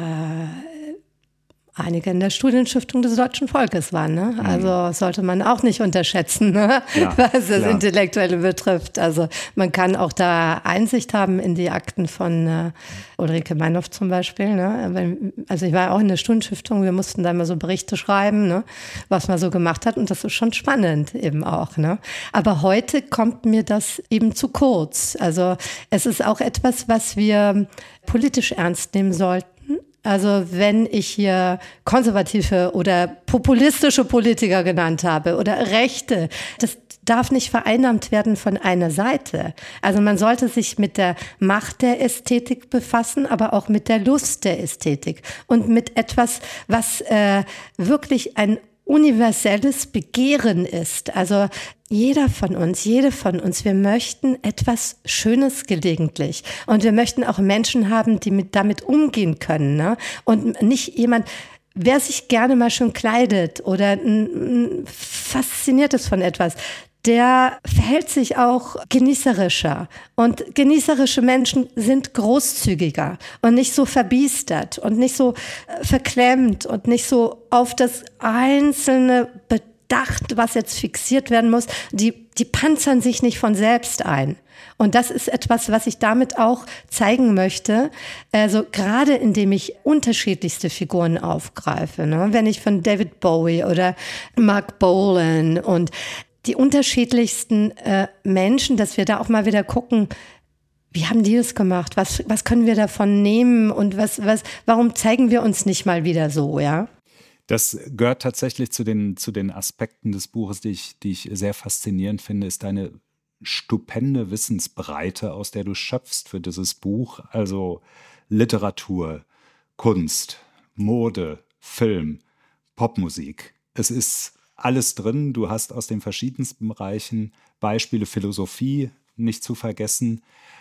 einige in der Studienstiftung des deutschen Volkes waren. Ne? Also sollte man auch nicht unterschätzen, ne? ja, was das ja. Intellektuelle betrifft. Also man kann auch da Einsicht haben in die Akten von äh, Ulrike Meinhof zum Beispiel. Ne? Also ich war auch in der Studienstiftung, wir mussten da immer so Berichte schreiben, ne? Was man so gemacht hat und das ist schon spannend eben auch. Ne? Aber heute kommt mir das eben zu kurz. Also es ist auch etwas, was wir politisch ernst nehmen sollten. Also wenn ich hier konservative oder populistische Politiker genannt habe oder Rechte, das darf nicht vereinnahmt werden von einer Seite. Also man sollte sich mit der Macht der Ästhetik befassen, aber auch mit der Lust der Ästhetik und mit etwas, was äh, wirklich ein universelles Begehren ist. Also jeder von uns, jede von uns, wir möchten etwas Schönes gelegentlich. Und wir möchten auch Menschen haben, die mit, damit umgehen können. Ne? Und nicht jemand, wer sich gerne mal schön kleidet oder n, n, fasziniert ist von etwas, der verhält sich auch genießerischer. Und genießerische Menschen sind großzügiger und nicht so verbiestert und nicht so verklemmt und nicht so auf das Einzelne bedacht, was jetzt fixiert werden muss. Die, die panzern sich nicht von selbst ein. Und das ist etwas, was ich damit auch zeigen möchte. Also gerade indem ich unterschiedlichste Figuren aufgreife. Ne? Wenn ich von David Bowie oder Mark Bolan und die unterschiedlichsten äh, Menschen, dass wir da auch mal wieder gucken, wie haben die das gemacht? Was, was können wir davon nehmen? Und was, was, warum zeigen wir uns nicht mal wieder so, ja? Das gehört tatsächlich zu den, zu den Aspekten des Buches, die ich, die ich sehr faszinierend finde, ist deine stupende Wissensbreite, aus der du schöpfst für dieses Buch. Also Literatur, Kunst, Mode, Film, Popmusik. Es ist alles drin. Du hast aus den verschiedensten Bereichen Beispiele, Philosophie nicht zu vergessen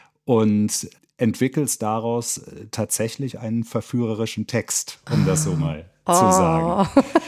und entwickelst daraus tatsächlich einen verführerischen Text, um das so mal oh. zu sagen.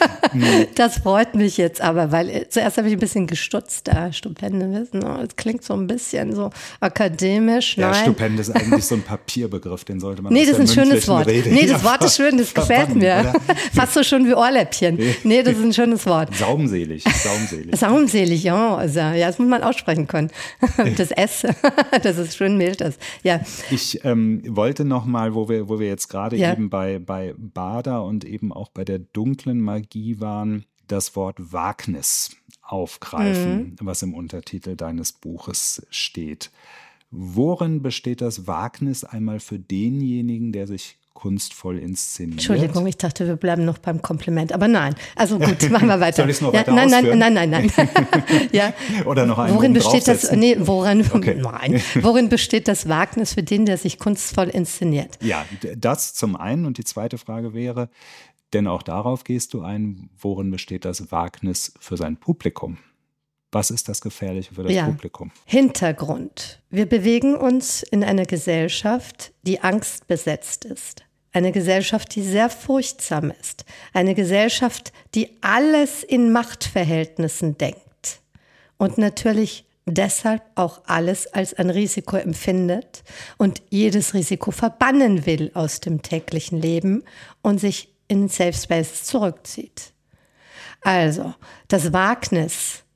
Das freut mich jetzt aber, weil zuerst habe ich ein bisschen gestutzt, da Stupende wissen, oh, das klingt so ein bisschen so akademisch. Ja, Nein. Stupende ist eigentlich so ein Papierbegriff, den sollte man Nee, aus das der ist ein schönes Wort. Rede Nee, das Wort ist schön, das gefällt mir. Oder? Fast so schön wie Ohrläppchen. Nee, das ist ein schönes Wort. Saumselig, saumselig. Saumselig, ja, also, ja, das muss man aussprechen können. Das S, das ist schön mild, das, ja. Ich ähm, wollte noch mal, wo wir, wo wir jetzt gerade ja. eben bei, bei Bader und eben auch bei der dunklen Magie waren, das Wort Wagnis aufgreifen, mhm. was im Untertitel deines Buches steht. Worin besteht das Wagnis einmal für denjenigen, der sich kunstvoll inszeniert? Entschuldigung, ich dachte, wir bleiben noch beim Kompliment, aber nein. Also gut, machen wir weiter. Soll ich es noch ja, weiter nein, ausführen? Nein, nein, nein, nein. ja. Oder noch einen Worin besteht das? Nee, worin, okay. nein. Worin besteht das Wagnis für den, der sich kunstvoll inszeniert? Ja, das zum einen. Und die zweite Frage wäre, denn auch darauf gehst du ein, worin besteht das Wagnis für sein Publikum? Was ist das Gefährliche für das ja. Publikum? Hintergrund. Wir bewegen uns in einer Gesellschaft, die angstbesetzt ist. Eine Gesellschaft, die sehr furchtsam ist. Eine Gesellschaft, die alles in Machtverhältnissen denkt. Und natürlich deshalb auch alles als ein Risiko empfindet und jedes Risiko verbannen will aus dem täglichen Leben und sich in Safe Spaces zurückzieht. Also, das Wagnis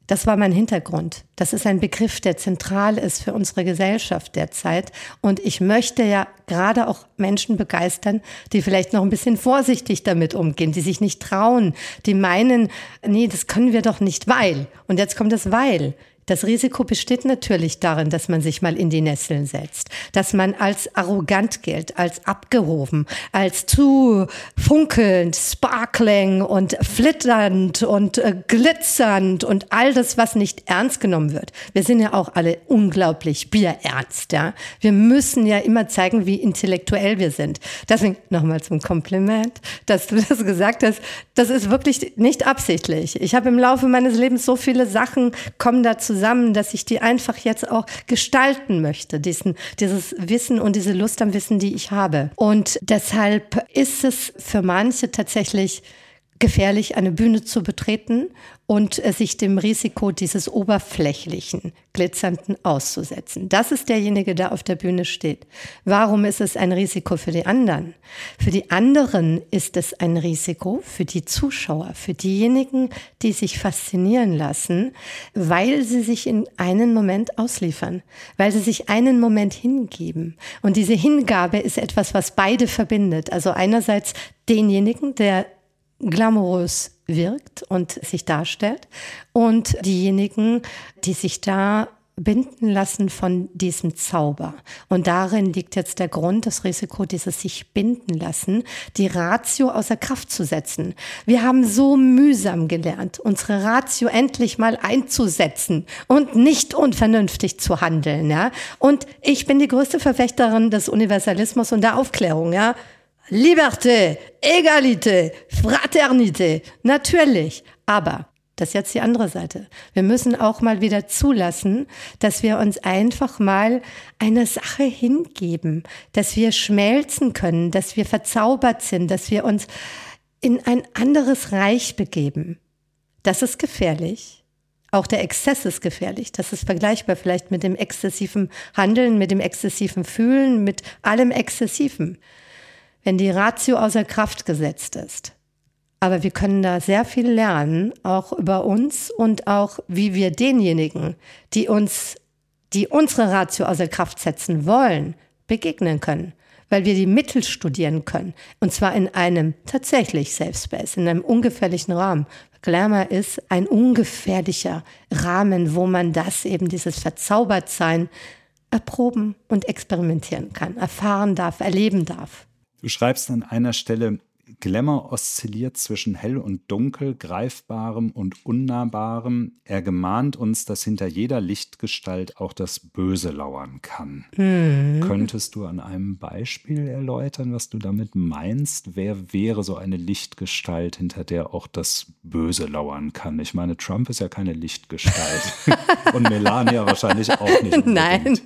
Das war mein Hintergrund. Das ist ein Begriff, der zentral ist für unsere Gesellschaft derzeit. Und ich möchte ja gerade auch Menschen begeistern, die vielleicht noch ein bisschen vorsichtig damit umgehen, die sich nicht trauen, die meinen, nee, das können wir doch nicht, weil. Und jetzt kommt das Weil. Das Risiko besteht natürlich darin, dass man sich mal in die Nesseln setzt, dass man als arrogant gilt, als abgehoben, als zu funkelnd, sparkling und flitternd und äh, glitzernd und all das, was nicht ernst genommen wird. Wir sind ja auch alle unglaublich bierernst, ja. Wir müssen ja immer zeigen, wie intellektuell wir sind. Deswegen nochmal zum Kompliment, dass du das gesagt hast. Das ist wirklich nicht absichtlich. Ich habe im Laufe meines Lebens so viele Sachen kommen dazu zusammen, dass ich die einfach jetzt auch gestalten möchte, diesen, dieses Wissen und diese Lust am Wissen, die ich habe. Und deshalb ist es für manche tatsächlich gefährlich, eine Bühne zu betreten und sich dem Risiko dieses oberflächlichen, glitzernden auszusetzen. Das ist derjenige, der auf der Bühne steht. Warum ist es ein Risiko für die anderen? Für die anderen ist es ein Risiko für die Zuschauer, für diejenigen, die sich faszinieren lassen, weil sie sich in einen Moment ausliefern, weil sie sich einen Moment hingeben. Und diese Hingabe ist etwas, was beide verbindet. Also einerseits denjenigen, der glamourös wirkt und sich darstellt und diejenigen, die sich da binden lassen von diesem Zauber. Und darin liegt jetzt der Grund, das Risiko, dieses sich binden lassen, die Ratio außer Kraft zu setzen. Wir haben so mühsam gelernt, unsere Ratio endlich mal einzusetzen und nicht unvernünftig zu handeln, ja. Und ich bin die größte Verfechterin des Universalismus und der Aufklärung, ja. Liberté, Egalité, Fraternité, natürlich. Aber, das ist jetzt die andere Seite. Wir müssen auch mal wieder zulassen, dass wir uns einfach mal einer Sache hingeben, dass wir schmelzen können, dass wir verzaubert sind, dass wir uns in ein anderes Reich begeben. Das ist gefährlich. Auch der Exzess ist gefährlich. Das ist vergleichbar vielleicht mit dem exzessiven Handeln, mit dem exzessiven Fühlen, mit allem Exzessiven. Wenn die Ratio außer Kraft gesetzt ist. Aber wir können da sehr viel lernen, auch über uns und auch wie wir denjenigen, die uns, die unsere Ratio außer Kraft setzen wollen, begegnen können. Weil wir die Mittel studieren können. Und zwar in einem tatsächlich Safe Space, in einem ungefährlichen Rahmen. Glamour ist ein ungefährlicher Rahmen, wo man das eben, dieses Verzaubertsein, erproben und experimentieren kann, erfahren darf, erleben darf. Du schreibst an einer Stelle, Glamour oszilliert zwischen hell und dunkel, greifbarem und unnahbarem. Er gemahnt uns, dass hinter jeder Lichtgestalt auch das Böse lauern kann. Mhm. Könntest du an einem Beispiel erläutern, was du damit meinst? Wer wäre so eine Lichtgestalt, hinter der auch das Böse lauern kann? Ich meine, Trump ist ja keine Lichtgestalt. Und Melania wahrscheinlich auch nicht unbedingt. Nein.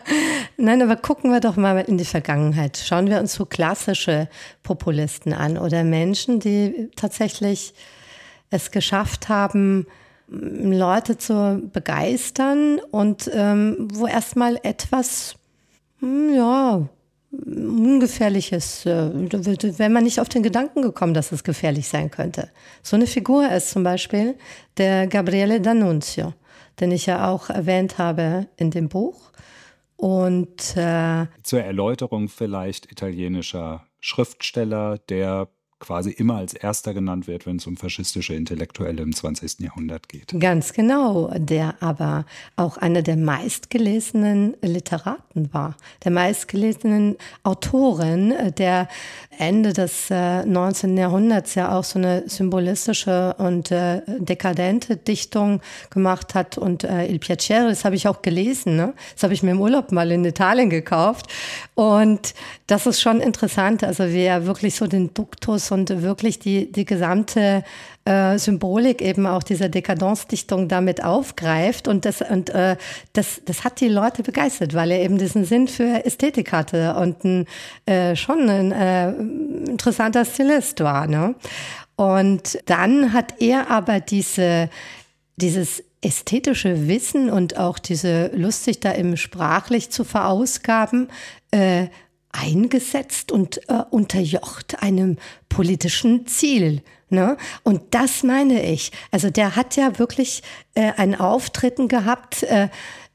Nein, aber gucken wir doch mal in die Vergangenheit. Schauen wir uns so klassische Populisten an oder Menschen, die tatsächlich es geschafft haben, Leute zu begeistern und ähm, wo erstmal etwas, ja, Ungefährliches, äh, wenn man nicht auf den Gedanken gekommen, dass es gefährlich sein könnte. So eine Figur ist zum Beispiel der Gabriele D'Annunzio, den ich ja auch erwähnt habe in dem Buch. Und äh, zur Erläuterung vielleicht italienischer Schriftsteller, der quasi immer als erster genannt wird, wenn es um faschistische Intellektuelle im zwanzigsten Jahrhundert geht. Ganz genau, der aber auch einer der meistgelesenen Literaten war, der meistgelesenen Autoren, der Ende des äh, neunzehnten Jahrhunderts ja auch so eine symbolistische und äh, dekadente Dichtung gemacht hat und äh, Il Piacere, das habe ich auch gelesen, ne? Das habe ich mir im Urlaub mal in Italien gekauft und das ist schon interessant, also wie er wirklich so den Duktus und wirklich die, die gesamte äh, Symbolik eben auch dieser Dekadenzdichtung damit aufgreift und das und äh, das das hat die Leute begeistert, weil er eben diesen Sinn für Ästhetik hatte und ein, äh, schon ein äh, interessanter Stilist war, ne? Und dann hat er aber diese dieses ästhetische Wissen und auch diese Lust, sich da eben sprachlich zu verausgaben, äh, eingesetzt und äh, unterjocht einem politischen Ziel. Ne? Und das meine ich. Also der hat ja wirklich äh, ein Auftreten gehabt, äh,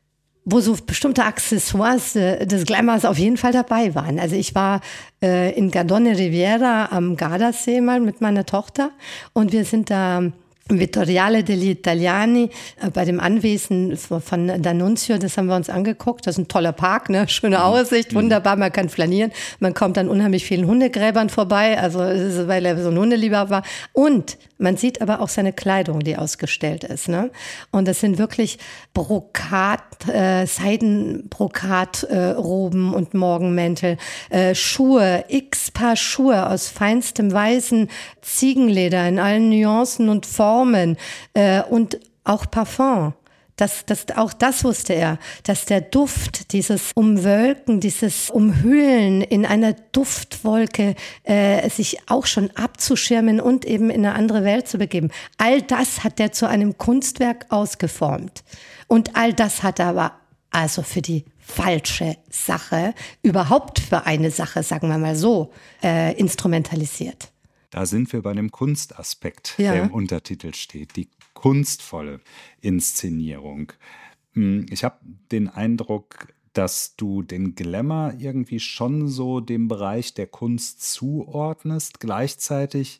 wo so bestimmte Accessoires äh, des Glamours auf jeden Fall dabei waren. Also ich war äh, in Gardone Riviera am Gardasee mal mit meiner Tochter und wir sind da im Vittoriale degli Italiani, äh, bei dem Anwesen von D'Annunzio, das haben wir uns angeguckt. Das ist ein toller Park, ne? Schöne Aussicht, wunderbar, man kann flanieren. Man kommt an unheimlich vielen Hundegräbern vorbei, also weil er so ein Hundelieber war. Und man sieht aber auch seine Kleidung, die ausgestellt ist. Ne? Und das sind wirklich Brokat, äh, Seidenbrokat-Roben äh, und Morgenmäntel, äh, Schuhe, x Paar Schuhe aus feinstem weißen Ziegenleder in allen Nuancen und Formen äh, und auch Parfum. Das, das, auch das wusste er, dass der Duft, dieses Umwölken, dieses Umhüllen in einer Duftwolke, äh, sich auch schon abzuschirmen und eben in eine andere Welt zu begeben. All das hat er zu einem Kunstwerk ausgeformt. Und all das hat er aber also für die falsche Sache, überhaupt für eine Sache, sagen wir mal so, äh, instrumentalisiert. Da sind wir bei dem Kunstaspekt, ja. der im Untertitel steht, die kunstvolle Inszenierung. Ich habe den Eindruck, dass du den Glamour irgendwie schon so dem Bereich der Kunst zuordnest. Gleichzeitig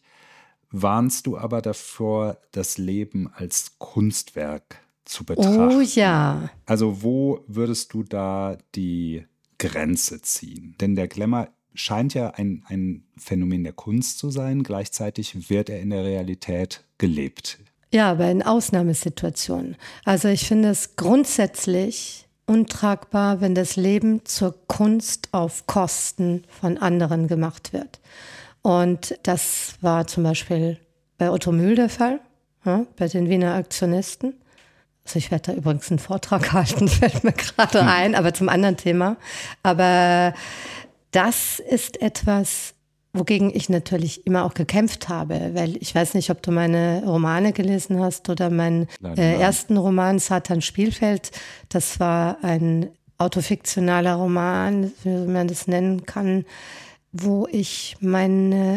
warnst du aber davor, das Leben als Kunstwerk zu betrachten. Oh ja. Also wo würdest du da die Grenze ziehen? Denn der Glamour scheint ja ein, ein Phänomen der Kunst zu sein. Gleichzeitig wird er in der Realität gelebt. Ja, aber in Ausnahmesituationen. Also ich finde es grundsätzlich untragbar, wenn das Leben zur Kunst auf Kosten von anderen gemacht wird. Und das war zum Beispiel bei Otto Mühl der Fall, ja, bei den Wiener Aktionisten. Also ich werde da übrigens einen Vortrag halten, fällt mir gerade hm. ein, aber zum anderen Thema. Aber das ist etwas, wogegen ich natürlich immer auch gekämpft habe, weil ich weiß nicht, ob du meine Romane gelesen hast oder meinen äh, ersten Roman Satan Spielfeld. Das war ein autofiktionaler Roman, wie man das nennen kann, wo ich meine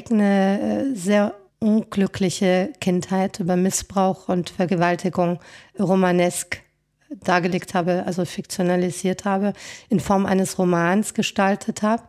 eigene, sehr unglückliche Kindheit über Missbrauch und Vergewaltigung romanesk dargelegt habe, also fiktionalisiert habe, in Form eines Romans gestaltet habe.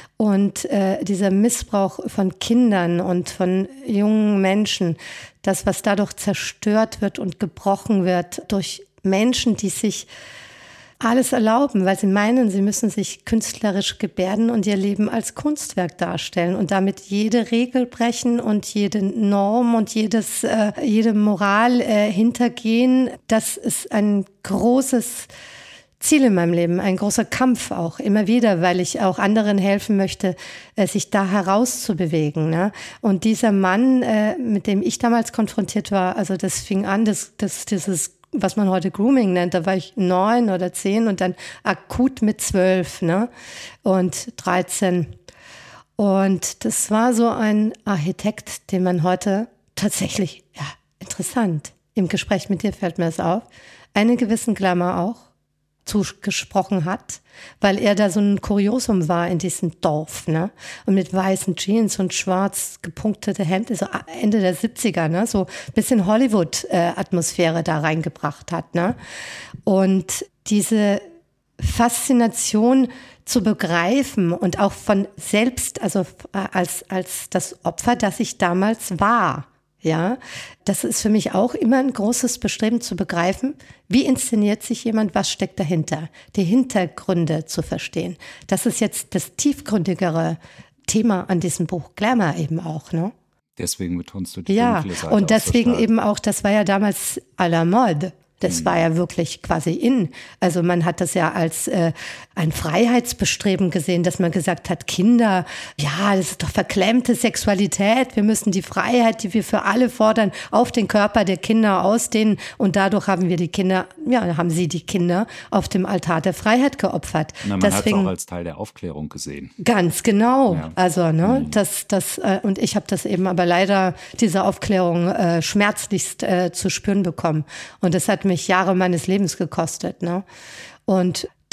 Und äh, dieser Missbrauch von Kindern und von jungen Menschen, das, was dadurch zerstört wird und gebrochen wird durch Menschen, die sich alles erlauben, weil sie meinen, sie müssen sich künstlerisch gebärden und ihr Leben als Kunstwerk darstellen und damit jede Regel brechen und jede Norm und jedes, äh, jede Moral äh, hintergehen. Das ist ein großes Ziel in meinem Leben, ein großer Kampf auch, immer wieder, weil ich auch anderen helfen möchte, äh, sich da herauszubewegen. Ne? Und dieser Mann, äh, mit dem ich damals konfrontiert war, also das fing an, das, das, dieses was man heute Grooming nennt, da war ich neun oder zehn und dann akut mit zwölf, ne? Und dreizehn. Und das war so ein Architekt, den man heute tatsächlich, ja, interessant, im Gespräch mit dir fällt mir das auf, einen gewissen Glamour auch zugesprochen hat, weil er da so ein Kuriosum war in diesem Dorf, ne? Und mit weißen Jeans und schwarz gepunktete Hemden, so Ende der siebziger, ne? So ein bisschen Hollywood-Atmosphäre da reingebracht hat, ne? Und diese Faszination zu begreifen und auch von selbst, also als, als das Opfer, das ich damals war, ja, das ist für mich auch immer ein großes Bestreben zu begreifen, wie inszeniert sich jemand, was steckt dahinter, die Hintergründe zu verstehen. Das ist jetzt das tiefgründigere Thema an diesem Buch Glamour eben auch, ne? Deswegen betonst du die ja, dunkle Seite. Und deswegen eben auch, das war ja damals à la mode. Das war ja wirklich quasi in. Also man hat das ja als äh, ein Freiheitsbestreben gesehen, dass man gesagt hat, Kinder, ja, das ist doch verklemmte Sexualität. Wir müssen die Freiheit, die wir für alle fordern, auf den Körper der Kinder ausdehnen. Und dadurch haben wir die Kinder, ja, haben sie die Kinder auf dem Altar der Freiheit geopfert. Na, man hat es auch als Teil der Aufklärung gesehen. Ganz genau. Ja. Also, ne, mhm. das, das, äh, und ich habe das eben aber leider, diese Aufklärung äh, schmerzlichst äh, zu spüren bekommen. Und das hat mich Jahre meines Lebens gekostet, ne? Und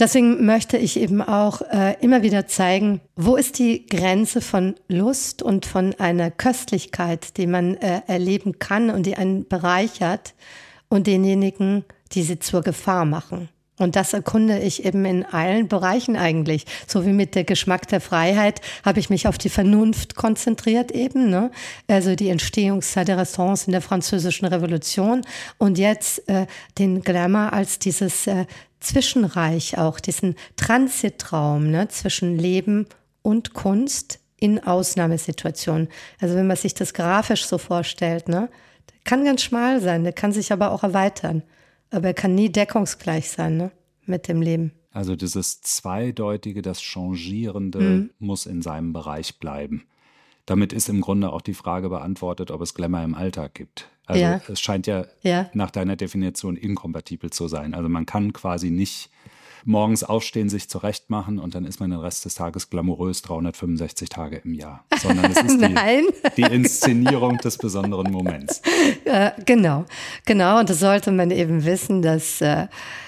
deswegen möchte ich eben auch äh, immer wieder zeigen, wo ist die Grenze von Lust und von einer Köstlichkeit, die man äh, erleben kann und die einen bereichert und denjenigen, die sie zur Gefahr machen. Und das erkunde ich eben in allen Bereichen eigentlich. So wie mit der Geschmack der Freiheit habe ich mich auf die Vernunft konzentriert eben, ne? Also die Entstehungszeit der Restaurants in der Französischen Revolution und jetzt äh, den Glamour als dieses äh, Zwischenreich auch, diesen Transitraum, ne? Zwischen Leben und Kunst in Ausnahmesituationen. Also wenn man sich das grafisch so vorstellt, ne? Der kann ganz schmal sein, der kann sich aber auch erweitern. Aber er kann nie deckungsgleich sein, ne, mit dem Leben. Also dieses Zweideutige, das Changierende mhm. muss in seinem Bereich bleiben. Damit ist im Grunde auch die Frage beantwortet, ob es Glamour im Alltag gibt. Also ja. es scheint ja, ja nach deiner Definition inkompatibel zu sein. Also man kann quasi nicht morgens aufstehen, sich zurechtmachen und dann ist man den Rest des Tages glamourös dreihundertfünfundsechzig Tage im Jahr. Sondern es ist die, die Inszenierung des besonderen Moments. Ja, genau, genau. Und das sollte man eben wissen, dass äh,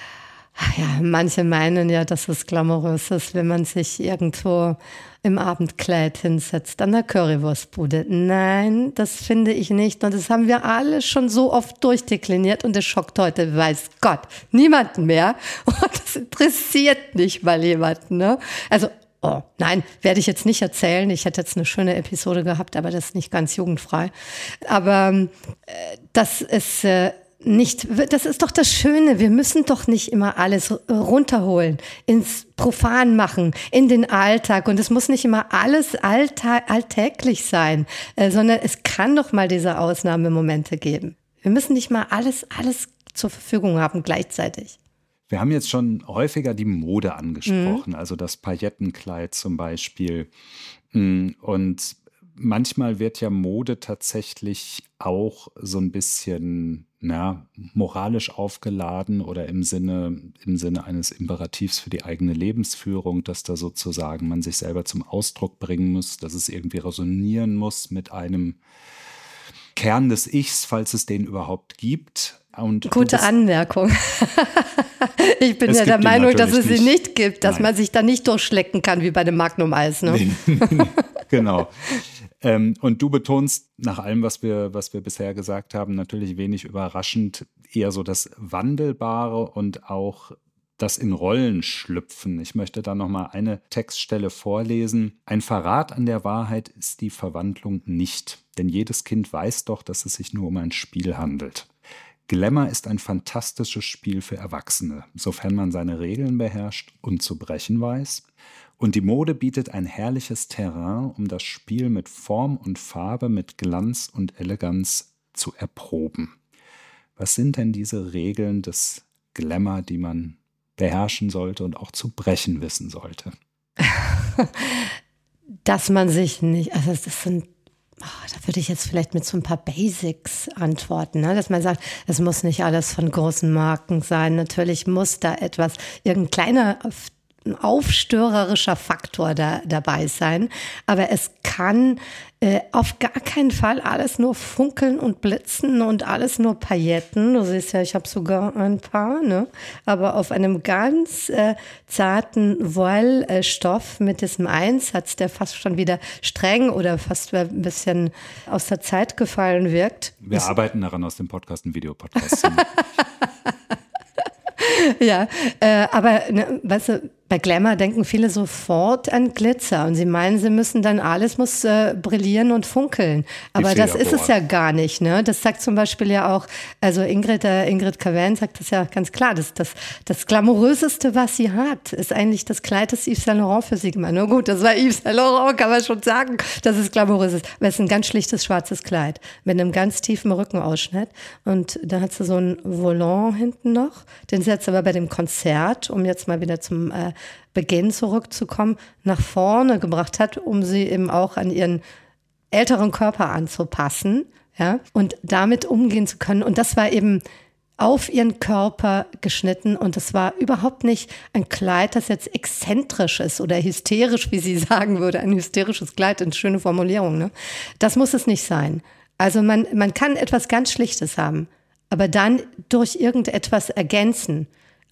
ja, manche meinen ja, dass es glamourös ist, wenn man sich irgendwo im Abendkleid hinsetzt an der Currywurstbude. Nein, das finde ich nicht. Und das haben wir alle schon so oft durchdekliniert und das schockt heute, weiß Gott, niemanden mehr. Und das interessiert nicht mal jemanden, ne? Also, oh, nein, werde ich jetzt nicht erzählen. Ich hätte jetzt eine schöne Episode gehabt, aber das ist nicht ganz jugendfrei. Aber äh, das ist äh, nicht, das ist doch das Schöne. Wir müssen doch nicht immer alles runterholen, ins Profan machen, in den Alltag. Und es muss nicht immer alles alltag, alltäglich sein, äh, sondern es kann doch mal diese Ausnahmemomente geben. Wir müssen nicht mal alles, alles zur Verfügung haben gleichzeitig. Wir haben jetzt schon häufiger die Mode angesprochen, mhm. also das Paillettenkleid zum Beispiel. Und manchmal wird ja Mode tatsächlich auch so ein bisschen na, moralisch aufgeladen oder im Sinne, im Sinne eines Imperativs für die eigene Lebensführung, dass da sozusagen man sich selber zum Ausdruck bringen muss, dass es irgendwie resonieren muss mit einem Kern des Ichs, falls es den überhaupt gibt. Und Gute Anmerkung. Ich bin es ja der Meinung, dass es sie nicht, nicht gibt, dass Nein. man sich da nicht durchschlecken kann wie bei dem Magnum-Eis. Ne? Nee, genau. Ähm, und du betonst nach allem, was wir, was wir bisher gesagt haben, natürlich wenig überraschend eher so das Wandelbare und auch das in Rollen schlüpfen. Ich möchte da nochmal eine Textstelle vorlesen. Ein Verrat an der Wahrheit ist die Verwandlung nicht, denn jedes Kind weiß doch, dass es sich nur um ein Spiel handelt. Glamour ist ein fantastisches Spiel für Erwachsene, sofern man seine Regeln beherrscht und zu brechen weiß. Und die Mode bietet ein herrliches Terrain, um das Spiel mit Form und Farbe, mit Glanz und Eleganz zu erproben. Was sind denn diese Regeln des Glamour, die man beherrschen sollte und auch zu brechen wissen sollte? Dass man sich nicht, also das sind Oh, da würde ich jetzt vielleicht mit so ein paar Basics antworten, ne? Dass man sagt, es muss nicht alles von großen Marken sein. Natürlich muss da etwas, irgendein kleiner aufstörerischer Faktor da, dabei sein. Aber es kann äh, auf gar keinen Fall alles nur funkeln und blitzen und alles nur Pailletten. Du siehst ja, ich habe sogar ein paar, ne? Aber auf einem ganz äh, zarten Wollstoff mit diesem Einsatz, der fast schon wieder streng oder fast ein bisschen aus der Zeit gefallen wirkt. Wir das arbeiten daran, aus dem Podcast einen Videopodcast zu machen. Ja, äh, aber ne, weißt du, bei Glamour denken viele sofort an Glitzer und sie meinen, sie müssen dann, alles muss äh, brillieren und funkeln. Aber das ist es ja gar nicht, ne? Das sagt zum Beispiel ja auch, also Ingrid, äh, Ingrid Cavern sagt das ja ganz klar, das, das, das Glamouröseste, was sie hat, ist eigentlich das Kleid, das Yves Saint Laurent für sie gemacht hat. Na gut, das war Yves Saint Laurent, kann man schon sagen, dass es glamourös ist. Aber es ist ein ganz schlichtes schwarzes Kleid mit einem ganz tiefen Rückenausschnitt und da hat sie so einen Volant hinten noch, den sie jetzt aber bei dem Konzert, um jetzt mal wieder zum äh, Beginn zurückzukommen, nach vorne gebracht hat, um sie eben auch an ihren älteren Körper anzupassen, ja, und damit umgehen zu können. Und das war eben auf ihren Körper geschnitten und das war überhaupt nicht ein Kleid, das jetzt exzentrisch ist oder hysterisch, wie sie sagen würde, ein hysterisches Kleid, eine schöne Formulierung, ne? Das muss es nicht sein. Also man, man kann etwas ganz Schlichtes haben, aber dann durch irgendetwas ergänzen.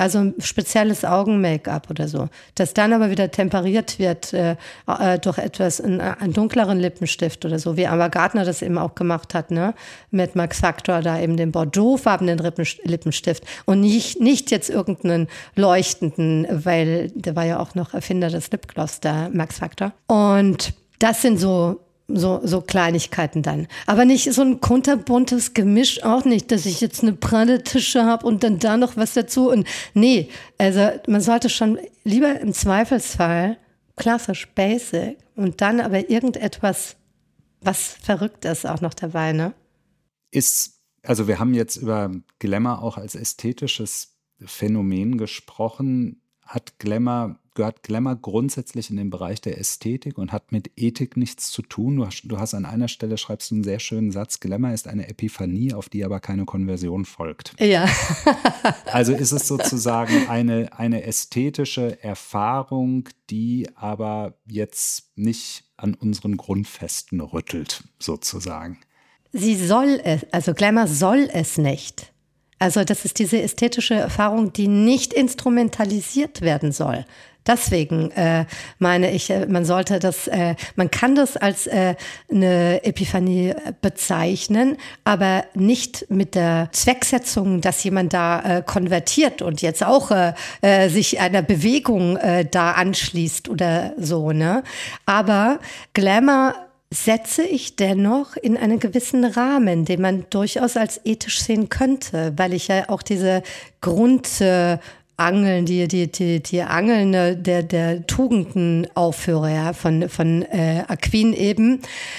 Also ein spezielles Augen-Make-up oder so. Das dann aber wieder temperiert wird äh, äh, durch etwas, einen, einen dunkleren Lippenstift oder so, wie Ava Gardner das eben auch gemacht hat, ne? Mit Max Factor, da eben den Bordeaux-farbenen Lippenstift und nicht, nicht jetzt irgendeinen leuchtenden, weil der war ja auch noch Erfinder des Lipgloss, der Max Factor. Und das sind so So, so Kleinigkeiten dann. Aber nicht so ein kunterbuntes Gemisch, auch nicht, dass ich jetzt eine pralle Tische habe und dann da noch was dazu. Und nee, also man sollte schon lieber im Zweifelsfall klassisch basic und dann aber irgendetwas, was verrückt ist auch noch dabei, ne? Ist, also wir haben jetzt über Glamour auch als ästhetisches Phänomen gesprochen. Hat Glamour, gehört Glamour grundsätzlich in den Bereich der Ästhetik und hat mit Ethik nichts zu tun? Du hast, du hast an einer Stelle, schreibst du einen sehr schönen Satz, Glamour ist eine Epiphanie, auf die aber keine Konversion folgt. Ja. Also ist es sozusagen eine, eine ästhetische Erfahrung, die aber jetzt nicht an unseren Grundfesten rüttelt, sozusagen. Sie soll es, also Glamour soll es nicht. Also das ist diese ästhetische Erfahrung, die nicht instrumentalisiert werden soll. Deswegen äh, meine ich, man sollte das, äh, man kann das als äh, eine Epiphanie bezeichnen, aber nicht mit der Zwecksetzung, dass jemand da äh, konvertiert und jetzt auch äh, sich einer Bewegung äh, da anschließt oder so, ne? Aber Glamour setze ich dennoch in einen gewissen Rahmen, den man durchaus als ethisch sehen könnte, weil ich ja auch diese Grundangeln, äh, die, die, die, die Angeln der, der Tugenden aufführe, ja, von, von äh, Aquin eben.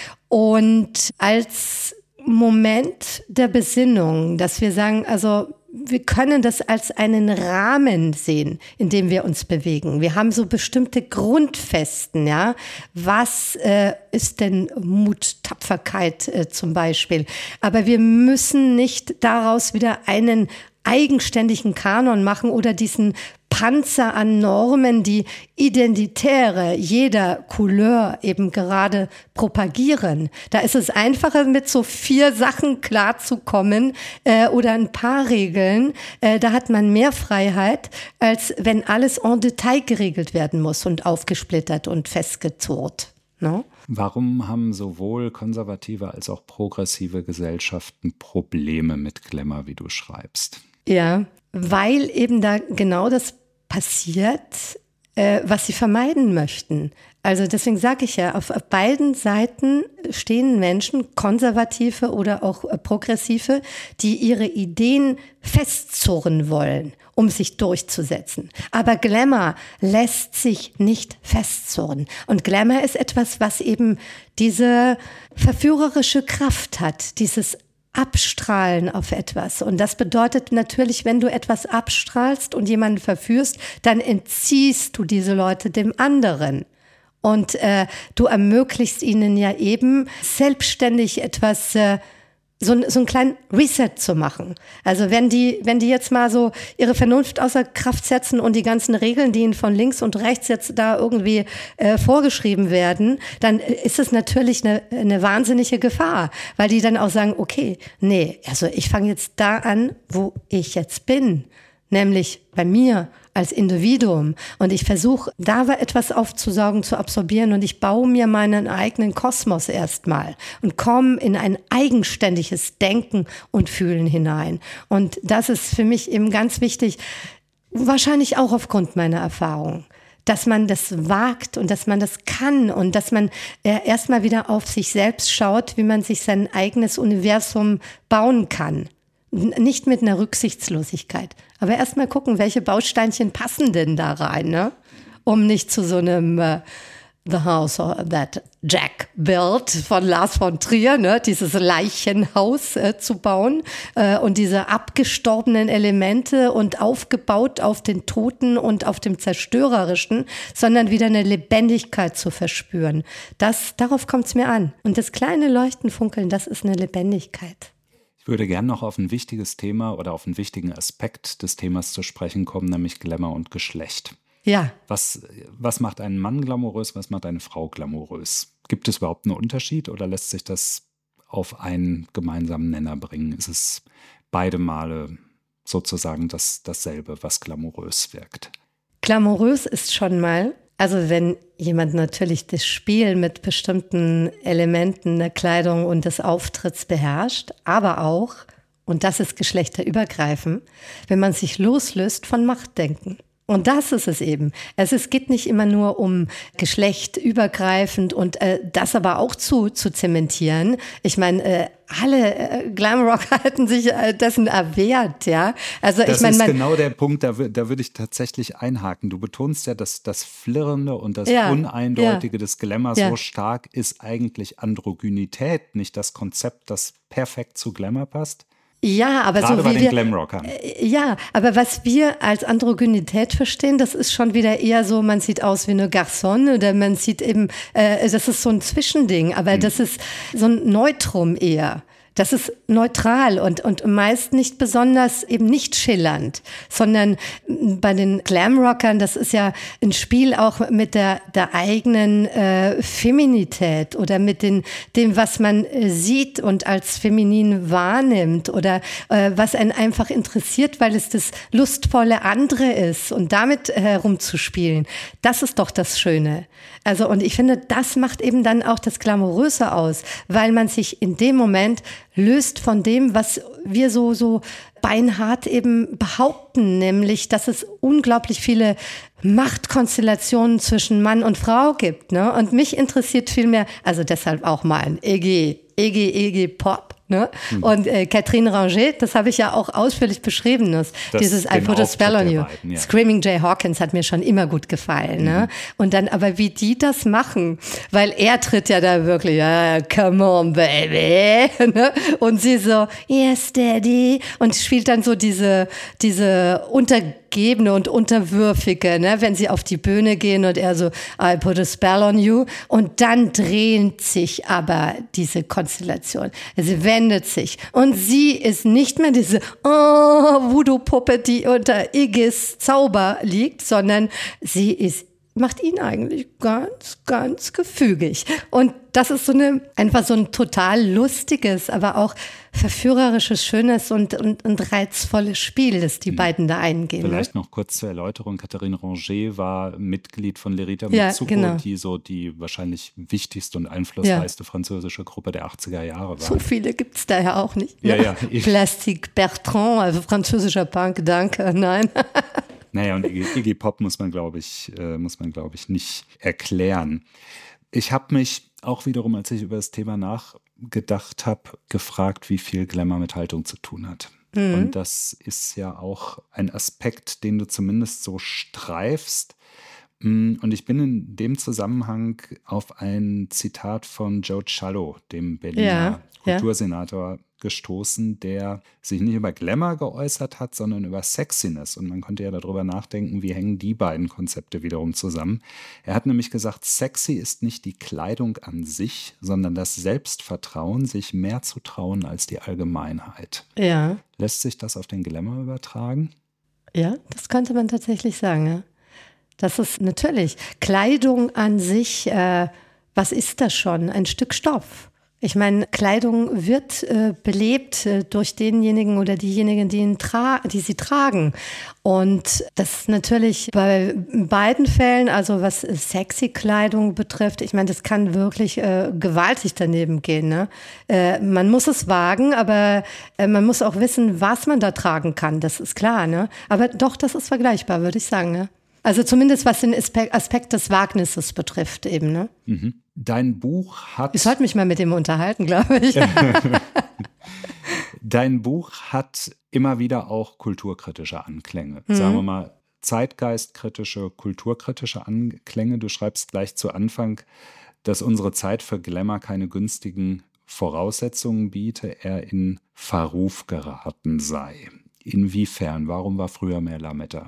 Und als Moment der Besinnung, dass wir sagen, also wir können das als einen Rahmen sehen, in dem wir uns bewegen. Wir haben so bestimmte Grundfesten, ja. Was äh, ist denn Mut, Tapferkeit äh, zum Beispiel? Aber wir müssen nicht daraus wieder einen eigenständigen Kanon machen oder diesen Panzer an Normen, die Identitäre jeder Couleur eben gerade propagieren. Da ist es einfacher, mit so vier Sachen klarzukommen äh, oder ein paar Regeln. Äh, da hat man mehr Freiheit, als wenn alles en Detail geregelt werden muss und aufgesplittert und festgezurrt. No? Warum haben sowohl konservative als auch progressive Gesellschaften Probleme mit Glamour, wie du schreibst? Ja, weil eben da genau das passiert, äh, was sie vermeiden möchten. Also deswegen sage ich ja, auf, auf beiden Seiten stehen Menschen, Konservative oder auch äh, Progressive, die ihre Ideen festzurren wollen, um sich durchzusetzen. Aber Glamour lässt sich nicht festzurren. Und Glamour ist etwas, was eben diese verführerische Kraft hat, dieses Abstrahlen auf etwas. Und das bedeutet natürlich, wenn du etwas abstrahlst und jemanden verführst, dann entziehst du diese Leute dem anderen. Und äh, du ermöglichst ihnen ja eben selbstständig etwas, äh, so, so einen kleinen Reset zu machen. Also wenn die, wenn die jetzt mal so ihre Vernunft außer Kraft setzen und die ganzen Regeln, die ihnen von links und rechts jetzt da irgendwie äh, vorgeschrieben werden, dann ist es natürlich eine, eine wahnsinnige Gefahr, weil die dann auch sagen, okay, nee, also ich fange jetzt da an, wo ich jetzt bin, nämlich bei mir als Individuum. Und ich versuche, da etwas aufzusaugen, zu absorbieren und ich baue mir meinen eigenen Kosmos erstmal und komme in ein eigenständiges Denken und Fühlen hinein. Und das ist für mich eben ganz wichtig, wahrscheinlich auch aufgrund meiner Erfahrung, dass man das wagt und dass man das kann und dass man äh, erstmal wieder auf sich selbst schaut, wie man sich sein eigenes Universum bauen kann. Nicht mit einer Rücksichtslosigkeit, aber erstmal gucken, welche Bausteinchen passen denn da rein, ne? Um nicht zu so einem uh, The House That Jack Built von Lars von Trier, ne? Dieses Leichenhaus äh, zu bauen äh, und diese abgestorbenen Elemente und aufgebaut auf den Toten und auf dem Zerstörerischen, sondern wieder eine Lebendigkeit zu verspüren. Das, darauf kommt es mir an. Und das kleine Leuchten, Funkeln, das ist eine Lebendigkeit. Ich würde gerne noch auf ein wichtiges Thema oder auf einen wichtigen Aspekt des Themas zu sprechen kommen, nämlich Glamour und Geschlecht. Ja. Was, was macht einen Mann glamourös, was macht eine Frau glamourös? Gibt es überhaupt einen Unterschied oder lässt sich das auf einen gemeinsamen Nenner bringen? Ist es beide Male sozusagen das, dasselbe, was glamourös wirkt? Glamourös ist schon mal, also wenn jemand natürlich das Spiel mit bestimmten Elementen der Kleidung und des Auftritts beherrscht, aber auch, und das ist geschlechterübergreifend, wenn man sich loslöst von Machtdenken. Und das ist es eben. Es ist, geht nicht immer nur um Geschlecht übergreifend und äh, das aber auch zu, zu zementieren. Ich meine, äh, alle äh, Glamrocker halten sich äh, dessen erwehrt, ja. Also das ich meine, ist genau der Punkt, da, da würde ich tatsächlich einhaken. Du betonst ja, dass das Flirrende und das ja, Uneindeutige ja, des Glamour ja. so stark ist eigentlich Androgynität, nicht das Konzept, das perfekt zu Glamour passt. Ja, aber Gerade so bei wie den wir, Glamrockern. Äh, ja, aber was wir als Androgynität verstehen, das ist schon wieder eher so, man sieht aus wie eine Garçon oder man sieht eben, äh, das ist so ein Zwischending, aber hm. das ist so ein Neutrum eher. Das ist neutral und, und meist nicht besonders eben nicht schillernd, sondern bei den Glamrockern, das ist ja ein Spiel auch mit der, der eigenen äh, Feminität oder mit den, dem, was man äh, sieht und als feminin wahrnimmt oder äh, was einen einfach interessiert, weil es das lustvolle andere ist und damit äh, herumzuspielen. Das ist doch das Schöne. Also und ich finde, das macht eben dann auch das Glamouröse aus, weil man sich in dem Moment löst von dem, was wir so, so beinhart eben behaupten, nämlich, dass es unglaublich viele Machtkonstellationen zwischen Mann und Frau gibt, ne? Und mich interessiert vielmehr, also deshalb auch mal ein Iggy, Iggy, Iggy Pop. Ne? Mhm. Und äh, Catherine Ranger, das habe ich ja auch ausführlich beschrieben, das, das dieses I Put a Spell on You. Beiden, ja. Screaming Jay Hawkins hat mir schon immer gut gefallen. Mhm. Ne? Und dann aber, wie die das machen, weil er tritt ja da wirklich, ja, come on, baby. Ne? Und sie so, yes, daddy. Und spielt dann so diese, diese Untergebene und Unterwürfige, ne? Wenn sie auf die Bühne gehen und er so, I put a spell on you. Und dann dreht sich aber diese Konstellation. Sie wendet sich. Und sie ist nicht mehr diese oh, Voodoo-Puppe, die unter Iggys Zauber liegt, sondern sie ist macht ihn eigentlich ganz, ganz gefügig. Und das ist so eine, einfach so ein total lustiges, aber auch verführerisches, schönes und, und, und reizvolles Spiel, das die hm. beiden da eingehen. Vielleicht ne? noch kurz zur Erläuterung. Catherine Ranger war Mitglied von Lerita ja, Mitsuko, genau. die so die wahrscheinlich wichtigste und einflussreichste ja. französische Gruppe der achtziger Jahre war. So viele gibt es da ja auch nicht. Ne? Ja, ja. Plastique Bertrand, also französischer Punk, danke, nein. Naja, und Iggy, Iggy Pop muss man, glaube ich, äh, muss man, glaube ich, nicht erklären. Ich habe mich auch wiederum, als ich über das Thema nachgedacht habe, gefragt, wie viel Glamour mit Haltung zu tun hat. Mhm. Und das ist ja auch ein Aspekt, den du zumindest so streifst. Und ich bin in dem Zusammenhang auf ein Zitat von Joe Cialo, dem Berliner ja, Kultursenator, ja. gestoßen, der sich nicht über Glamour geäußert hat, sondern über Sexiness. Und man konnte ja darüber nachdenken, wie hängen die beiden Konzepte wiederum zusammen. Er hat nämlich gesagt, sexy ist nicht die Kleidung an sich, sondern das Selbstvertrauen, sich mehr zu trauen als die Allgemeinheit. Ja. Lässt sich das auf den Glamour übertragen? Ja, das könnte man tatsächlich sagen, ja. Das ist natürlich Kleidung an sich, äh, was ist das schon? Ein Stück Stoff. Ich meine, Kleidung wird äh, belebt äh, durch denjenigen oder diejenigen, die, ihn tra- die sie tragen. Und das ist natürlich bei beiden Fällen, also was sexy Kleidung betrifft, ich meine, das kann wirklich äh, gewaltig daneben gehen. Ne? Äh, man muss es wagen, aber äh, man muss auch wissen, was man da tragen kann. Das ist klar. Ne? Aber doch, das ist vergleichbar, würde ich sagen. Ne? Also zumindest was den Aspekt des Wagnisses betrifft eben. Ne? Mhm. Dein Buch hat... Ich sollte mich mal mit dem unterhalten, glaube ich. Dein Buch hat immer wieder auch kulturkritische Anklänge. Mhm. Sagen wir mal zeitgeistkritische, kulturkritische Anklänge. Du schreibst gleich zu Anfang, dass unsere Zeit für Glamour keine günstigen Voraussetzungen biete, er in Verruf geraten sei. Inwiefern? Warum war früher mehr Lametta?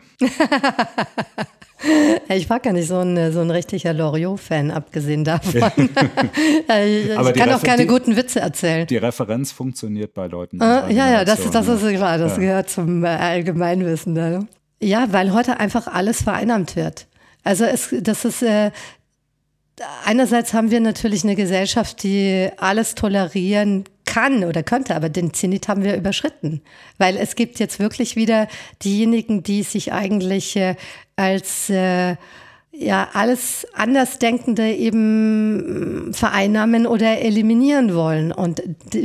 Ich war gar nicht so ein, so ein richtiger Loriot-Fan, abgesehen davon. ich Aber kann Refer- auch keine die, guten Witze erzählen. Die Referenz funktioniert bei Leuten. Äh, ja, ja, das, das ist klar, das ja. gehört zum Allgemeinwissen. Ne? Ja, weil heute einfach alles vereinnahmt wird. Also es, das ist... Äh, Einerseits haben wir natürlich eine Gesellschaft, die alles tolerieren kann oder könnte, aber den Zenit haben wir überschritten. Weil es gibt jetzt wirklich wieder diejenigen, die sich eigentlich äh, als äh, ja alles Andersdenkende eben vereinnahmen oder eliminieren wollen. Und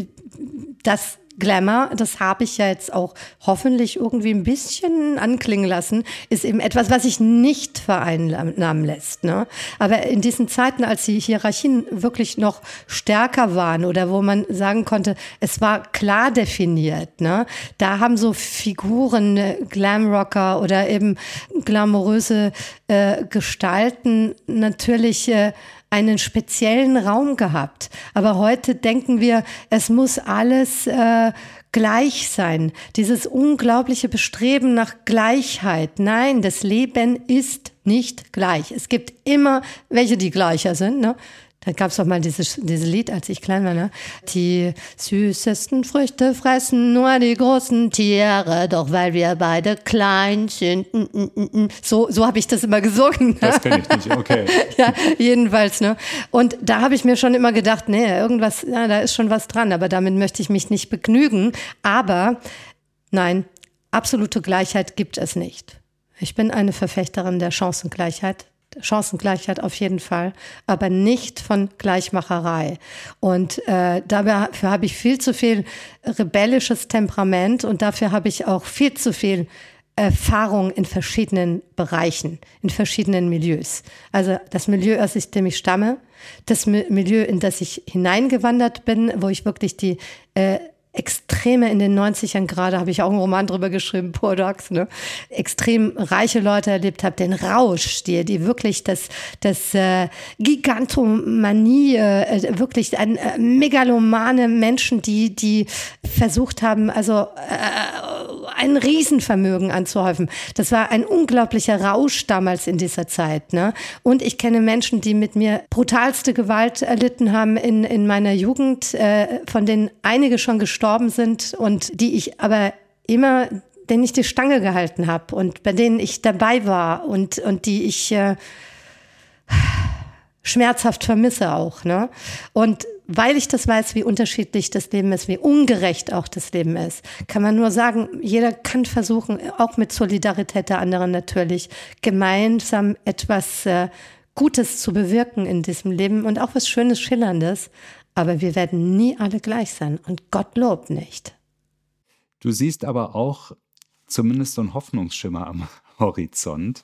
das Glamour, das habe ich ja jetzt auch hoffentlich irgendwie ein bisschen anklingen lassen, ist eben etwas, was sich nicht vereinnahmen lässt. Ne? Aber in diesen Zeiten, als die Hierarchien wirklich noch stärker waren oder wo man sagen konnte, es war klar definiert, ne? Da haben so Figuren, Glamrocker oder eben glamouröse äh, Gestalten natürlich äh, einen speziellen Raum gehabt. Aber heute denken wir, es muss alles äh, gleich sein. Dieses unglaubliche Bestreben nach Gleichheit. Nein, das Leben ist nicht gleich. Es gibt immer welche, die gleicher sind, ne? Da gab es doch mal dieses, dieses Lied, als ich klein war, ne? Die süßesten Früchte fressen nur die großen Tiere, doch weil wir beide klein sind. So, so habe ich das immer gesungen. Ne? Das kenne ich nicht, okay. Ja, jedenfalls, ne? Und da habe ich mir schon immer gedacht, nee, irgendwas, ja, da ist schon was dran, aber damit möchte ich mich nicht begnügen. Aber nein, absolute Gleichheit gibt es nicht. Ich bin eine Verfechterin der Chancengleichheit. Chancengleichheit auf jeden Fall, aber nicht von Gleichmacherei. Und äh, dafür habe ich viel zu viel rebellisches Temperament und dafür habe ich auch viel zu viel Erfahrung in verschiedenen Bereichen, in verschiedenen Milieus. Also das Milieu, aus dem ich stamme, das Milieu, in das ich hineingewandert bin, wo ich wirklich die äh, Extreme in den neunzigern gerade, habe ich auch einen Roman drüber geschrieben, Poor Dogs, ne? Extrem reiche Leute erlebt habe, den Rausch, die, die wirklich das, das äh, Gigantomanie, äh, wirklich ein äh, megalomane Menschen, die, die versucht haben, also äh, ein Riesenvermögen anzuhäufen. Das war ein unglaublicher Rausch damals in dieser Zeit, ne? Und ich kenne Menschen, die mit mir brutalste Gewalt erlitten haben in, in meiner Jugend, äh, von denen einige schon gestorben sind und die ich aber immer, denen ich die Stange gehalten habe und bei denen ich dabei war und, und die ich äh, schmerzhaft vermisse auch, ne? Und weil ich das weiß, wie unterschiedlich das Leben ist, wie ungerecht auch das Leben ist, kann man nur sagen, jeder kann versuchen, auch mit Solidarität der anderen natürlich, gemeinsam etwas äh, Gutes zu bewirken in diesem Leben und auch was Schönes, Schillerndes. Aber wir werden nie alle gleich sein und Gottlob nicht. Du siehst aber auch zumindest so einen Hoffnungsschimmer am Horizont.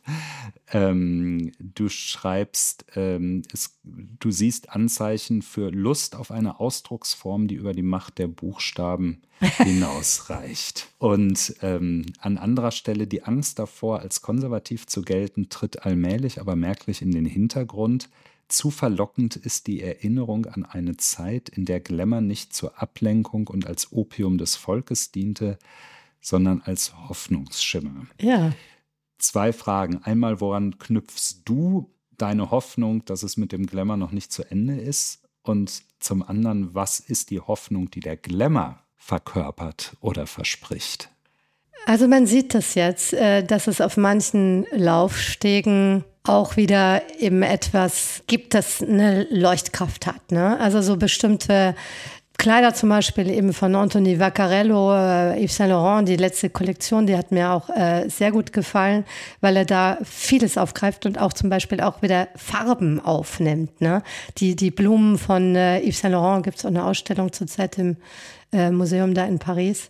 Ähm, du schreibst, ähm, es, du siehst Anzeichen für Lust auf eine Ausdrucksform, die über die Macht der Buchstaben hinausreicht. Und ähm, an anderer Stelle die Angst davor, als konservativ zu gelten, tritt allmählich, aber merklich in den Hintergrund. Zu verlockend ist die Erinnerung an eine Zeit, in der Glamour nicht zur Ablenkung und als Opium des Volkes diente, sondern als Hoffnungsschimmer. Ja. Zwei Fragen. Einmal, woran knüpfst du deine Hoffnung, dass es mit dem Glamour noch nicht zu Ende ist? Und zum anderen, was ist die Hoffnung, die der Glamour verkörpert oder verspricht? Also man sieht das jetzt, dass es auf manchen Laufstegen auch wieder eben etwas gibt, das eine Leuchtkraft hat, ne? Also so bestimmte Kleider zum Beispiel eben von Anthony Vaccarello, äh, Yves Saint Laurent, die letzte Kollektion, die hat mir auch äh, sehr gut gefallen, weil er da vieles aufgreift und auch zum Beispiel auch wieder Farben aufnimmt, ne? Die, die Blumen von äh, Yves Saint Laurent, gibt es auch eine Ausstellung zurzeit im äh, Museum da in Paris.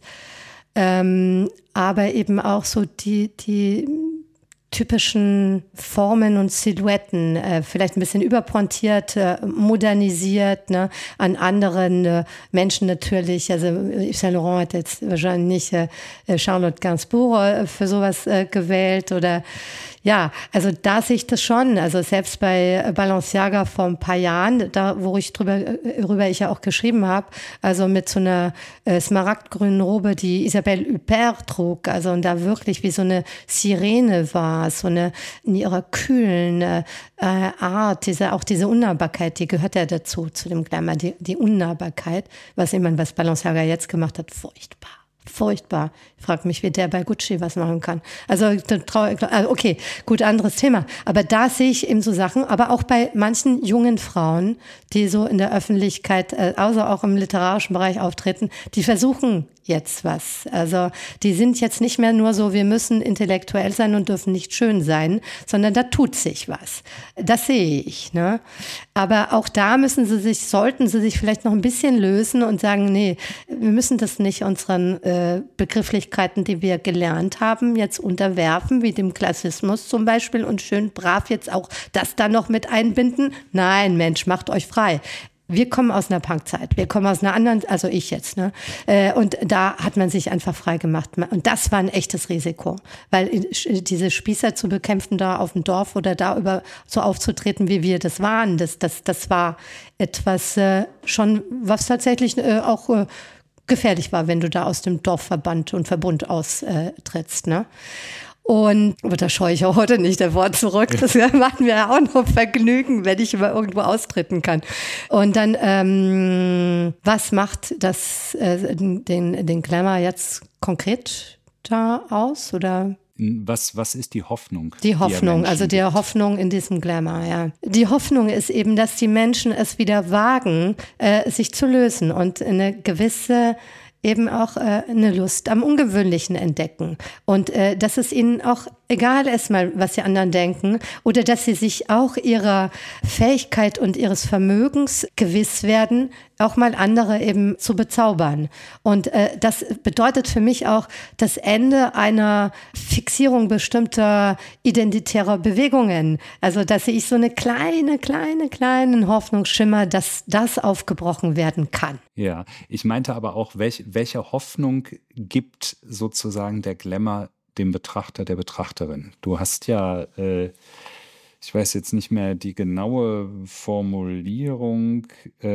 Ähm, aber eben auch so die, die typischen Formen und Silhouetten, äh, vielleicht ein bisschen überpointiert, äh, modernisiert, ne, an anderen äh, Menschen natürlich. Also Yves Saint Laurent hat jetzt wahrscheinlich nicht äh, Charlotte Gainsbourg äh, für sowas äh, gewählt oder ja, also da sehe ich das schon. Also selbst bei Balenciaga vor ein paar Jahren, da wo ich drüber, worüber ich ja auch geschrieben habe, also mit so einer äh, smaragdgrünen Robe, die Isabelle Huppert trug, also und da wirklich wie so eine Sirene war, so eine in ihrer kühlen äh, Art, diese auch diese Unnahbarkeit, die gehört ja dazu, zu dem Glamour, die, die Unnahbarkeit, was immer was Balenciaga jetzt gemacht hat, furchtbar. Furchtbar. Ich frage mich, wie der bei Gucci was machen kann. Also, okay, gut, anderes Thema. Aber da sehe ich eben so Sachen, aber auch bei manchen jungen Frauen, die so in der Öffentlichkeit, also auch im literarischen Bereich auftreten, die versuchen jetzt was. Also die sind jetzt nicht mehr nur so, wir müssen intellektuell sein und dürfen nicht schön sein, sondern da tut sich was. Das sehe ich. Ne? Aber auch da müssen sie sich, sollten sie sich vielleicht noch ein bisschen lösen und sagen, nee, wir müssen das nicht unseren äh, Begrifflichkeiten, die wir gelernt haben, jetzt unterwerfen, wie dem Klassismus zum Beispiel und schön brav jetzt auch das da noch mit einbinden. Nein, Mensch, macht euch frei. Wir kommen aus einer Punkzeit, wir kommen aus einer anderen, also ich jetzt, ne? Und da hat man sich einfach frei gemacht. Und das war ein echtes Risiko, weil diese Spießer zu bekämpfen da auf dem Dorf oder da über so aufzutreten, wie wir das waren, das, das, das war etwas äh, schon, was tatsächlich äh, auch äh, gefährlich war, wenn du da aus dem Dorfverband und Verbund austrittst, ne? Und, aber da scheue ich auch heute nicht davor zurück. Das macht mir ja auch noch Vergnügen, wenn ich über irgendwo austreten kann. Und dann, ähm, was macht das, äh, den, den Glamour jetzt konkret da aus, oder? Was, was ist die Hoffnung? Die Hoffnung, die also die gibt? Hoffnung in diesem Glamour, ja. Die Hoffnung ist eben, dass die Menschen es wieder wagen, äh, sich zu lösen und eine gewisse eben auch äh, eine Lust am Ungewöhnlichen entdecken und äh, dass es ihnen auch egal ist mal, was die anderen denken oder dass sie sich auch ihrer Fähigkeit und ihres Vermögens gewiss werden, auch mal andere eben zu bezaubern. Und äh, das bedeutet für mich auch das Ende einer Fixierung bestimmter identitärer Bewegungen. Also dass ich so eine kleine, kleine, kleinen Hoffnungsschimmer, dass das aufgebrochen werden kann. Ja, ich meinte aber auch, welch, welche Hoffnung gibt sozusagen der Glamour dem Betrachter, der Betrachterin? Du hast ja, äh, ich weiß jetzt nicht mehr die genaue Formulierung,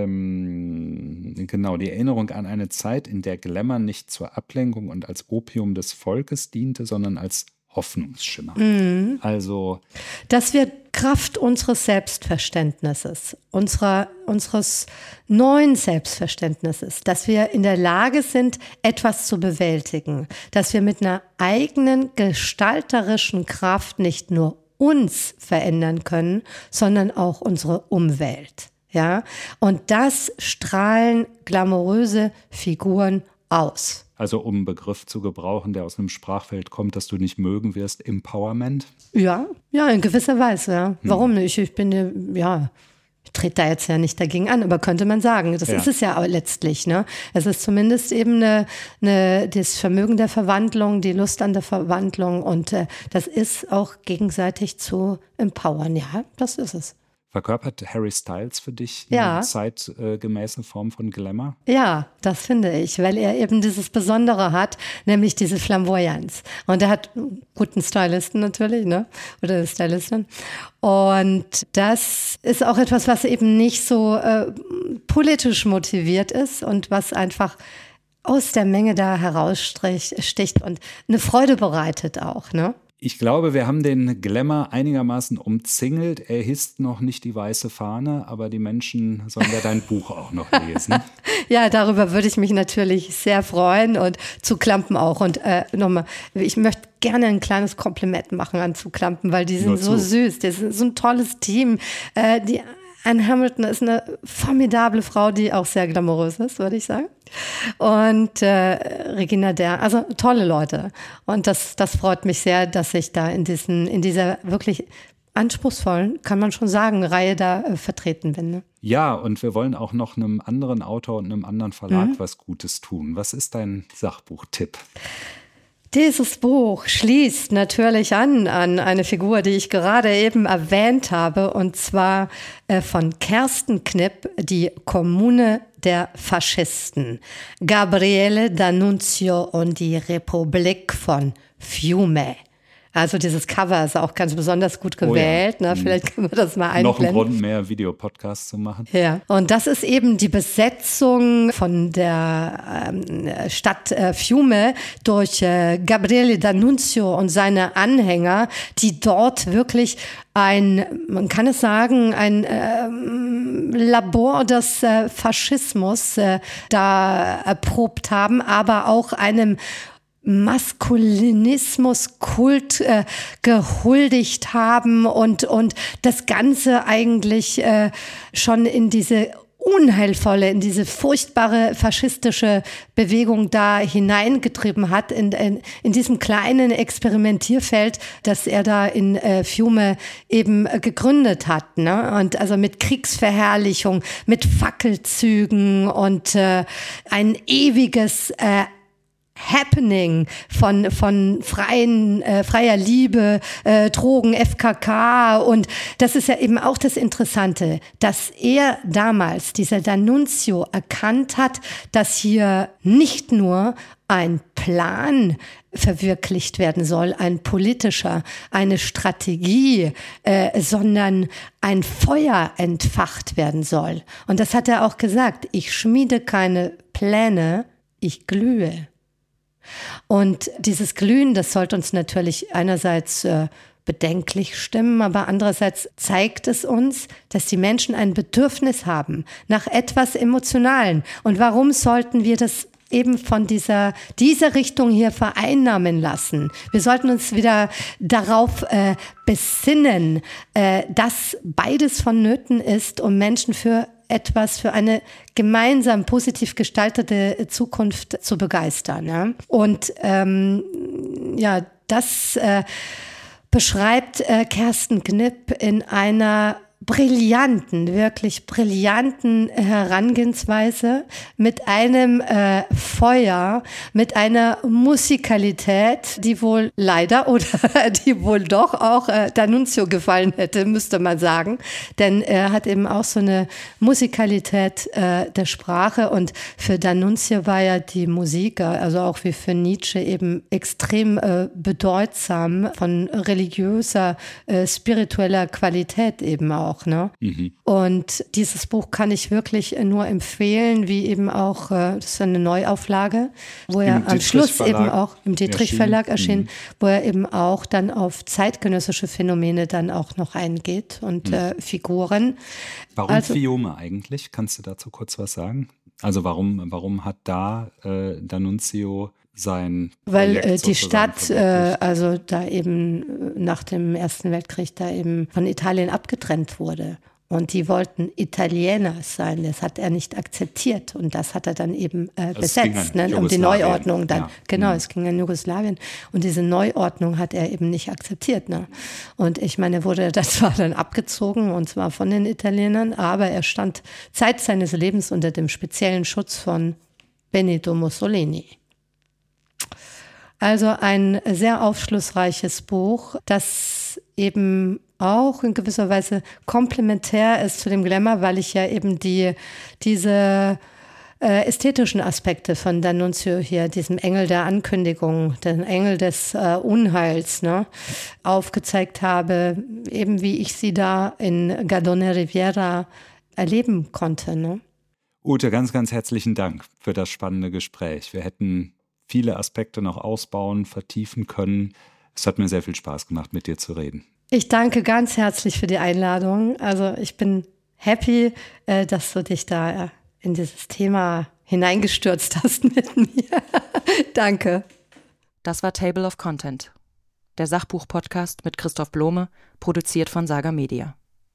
ähm, genau, die Erinnerung an eine Zeit, in der Glamour nicht zur Ablenkung und als Opium des Volkes diente, sondern als Hoffnungsschimmer. Mhm. Also, dass wir Kraft unseres Selbstverständnisses, unserer, unseres neuen Selbstverständnisses, dass wir in der Lage sind, etwas zu bewältigen, dass wir mit einer eigenen gestalterischen Kraft nicht nur uns verändern können, sondern auch unsere Umwelt. Ja? Und das strahlen glamouröse Figuren aus. Also um einen Begriff zu gebrauchen, der aus einem Sprachfeld kommt, das du nicht mögen wirst, Empowerment? Ja, ja, in gewisser Weise, ja. Hm. Warum nicht? Ich bin, ja, ich trete da jetzt ja nicht dagegen an, aber könnte man sagen. Das ja. ist es ja letztlich, ne? Es ist zumindest eben eine, eine, das Vermögen der Verwandlung, die Lust an der Verwandlung und äh, das ist auch gegenseitig zu empowern. Ja, das ist es. Verkörpert Harry Styles für dich eine ja. zeitgemäße Form von Glamour? Ja, das finde ich, weil er eben dieses Besondere hat, nämlich diese Flamboyanz. Und er hat einen guten Stylisten natürlich, ne? Oder eine Stylistin. Und das ist auch etwas, was eben nicht so äh, politisch motiviert ist und was einfach aus der Menge da heraussticht und eine Freude bereitet auch, ne? Ich glaube, wir haben den Glamour einigermaßen umzingelt. Er hisst noch nicht die weiße Fahne, aber die Menschen sollen ja dein Buch auch noch lesen. Ja, darüber würde ich mich natürlich sehr freuen und zu Klampen auch. Und äh, nochmal, ich möchte gerne ein kleines Kompliment machen an zu Klampen, weil die sind so süß. Das ist so ein tolles Team. Äh, die Anne Hamilton ist eine formidable Frau, die auch sehr glamourös ist, würde ich sagen. Und äh, Regina Der, also tolle Leute. Und das, das freut mich sehr, dass ich da in diesen, in dieser wirklich anspruchsvollen, kann man schon sagen, Reihe da äh, vertreten bin. Ne? Ja, und wir wollen auch noch einem anderen Autor und einem anderen Verlag mhm. was Gutes tun. Was ist dein Sachbuchtipp? Dieses Buch schließt natürlich an an eine Figur, die ich gerade eben erwähnt habe, und zwar äh, von Kersten Knipp, die Kommune der Faschisten. Gabriele D'Annunzio und die Republik von Fiume. Also dieses Cover ist auch ganz besonders gut gewählt. Oh ja. Ne? Vielleicht können wir das mal einblenden. Noch ein Grund mehr, Videopodcasts zu machen. Ja, und das ist eben die Besetzung von der ähm, Stadt äh, Fiume durch äh, Gabriele D'Annunzio und seine Anhänger, die dort wirklich ein, man kann es sagen, ein äh, Labor des äh, Faschismus äh, da erprobt haben, aber auch einem Maskulinismus-Kult äh, gehuldigt haben und, und das Ganze eigentlich äh, schon in diese unheilvolle, in diese furchtbare faschistische Bewegung da hineingetrieben hat, in, in, in diesem kleinen Experimentierfeld, das er da in äh, Fiume eben äh, gegründet hat, ne? Und also mit Kriegsverherrlichung, mit Fackelzügen und äh, ein ewiges äh, Happening von von freien äh, freier Liebe, äh, Drogen, F K K, und das ist ja eben auch das Interessante, dass er damals, dieser D'Annunzio, erkannt hat, dass hier nicht nur ein Plan verwirklicht werden soll, ein politischer, eine Strategie, äh, sondern ein Feuer entfacht werden soll. Und das hat er auch gesagt: Ich schmiede keine Pläne, ich glühe. Und dieses Glühen, das sollte uns natürlich einerseits äh, bedenklich stimmen, aber andererseits zeigt es uns, dass die Menschen ein Bedürfnis haben nach etwas Emotionalen. Und warum sollten wir das eben von dieser, dieser Richtung hier vereinnahmen lassen? Wir sollten uns wieder darauf äh, besinnen, äh, dass beides vonnöten ist, um Menschen für etwas, für eine gemeinsam positiv gestaltete Zukunft zu begeistern. Ja? Und ähm, ja, das äh, beschreibt äh, Kerstin Knipp in einer brillanten, wirklich brillanten Herangehensweise, mit einem äh, Feuer, mit einer Musikalität, die wohl leider oder die wohl doch auch äh, D'Annunzio gefallen hätte, müsste man sagen. Denn er hat eben auch so eine Musikalität äh, der Sprache, und für D'Annunzio war ja die Musik, also auch wie für Nietzsche, eben extrem äh, bedeutsam, von religiöser, äh, spiritueller Qualität eben auch. Auch, ne? Mhm. Und dieses Buch kann ich wirklich nur empfehlen, wie eben auch, das ist eine Neuauflage, wo er am Schluss eben auch im Dietrich Verlag erschienen, mhm. wo er eben auch dann auf zeitgenössische Phänomene dann auch noch eingeht und mhm. äh, Figuren. Warum also, Fiume eigentlich? Kannst du dazu kurz was sagen? Also warum, warum hat da äh, D'Annunzio sein Weil äh, die Stadt, äh, also da eben nach dem Ersten Weltkrieg da eben von Italien abgetrennt wurde. Und die wollten Italiener sein. Das hat er nicht akzeptiert. Und das hat er dann eben äh, besetzt, ne, um die Neuordnung dann. Ja. Genau, mhm. es ging in Jugoslawien. Und diese Neuordnung hat er eben nicht akzeptiert. Ne? Und ich meine, er wurde das zwar dann abgezogen, und zwar von den Italienern, aber er stand Zeit seines Lebens unter dem speziellen Schutz von Benito Mussolini. Also ein sehr aufschlussreiches Buch, das eben auch in gewisser Weise komplementär ist zu dem Glamour, weil ich ja eben die diese äh, ästhetischen Aspekte von D'Annunzio hier, diesem Engel der Ankündigung, den Engel des äh, Unheils, ne, aufgezeigt habe, eben wie ich sie da in Gardone Riviera erleben konnte. Ne? Ute, ganz, ganz herzlichen Dank für das spannende Gespräch. Wir hätten viele Aspekte noch ausbauen, vertiefen können. Es hat mir sehr viel Spaß gemacht, mit dir zu reden. Ich danke ganz herzlich für die Einladung. Also ich bin happy, dass du dich da in dieses Thema hineingestürzt hast mit mir. Danke. Das war Table of Content, der Sachbuch-Podcast mit Christoph Blome, produziert von Saga Media.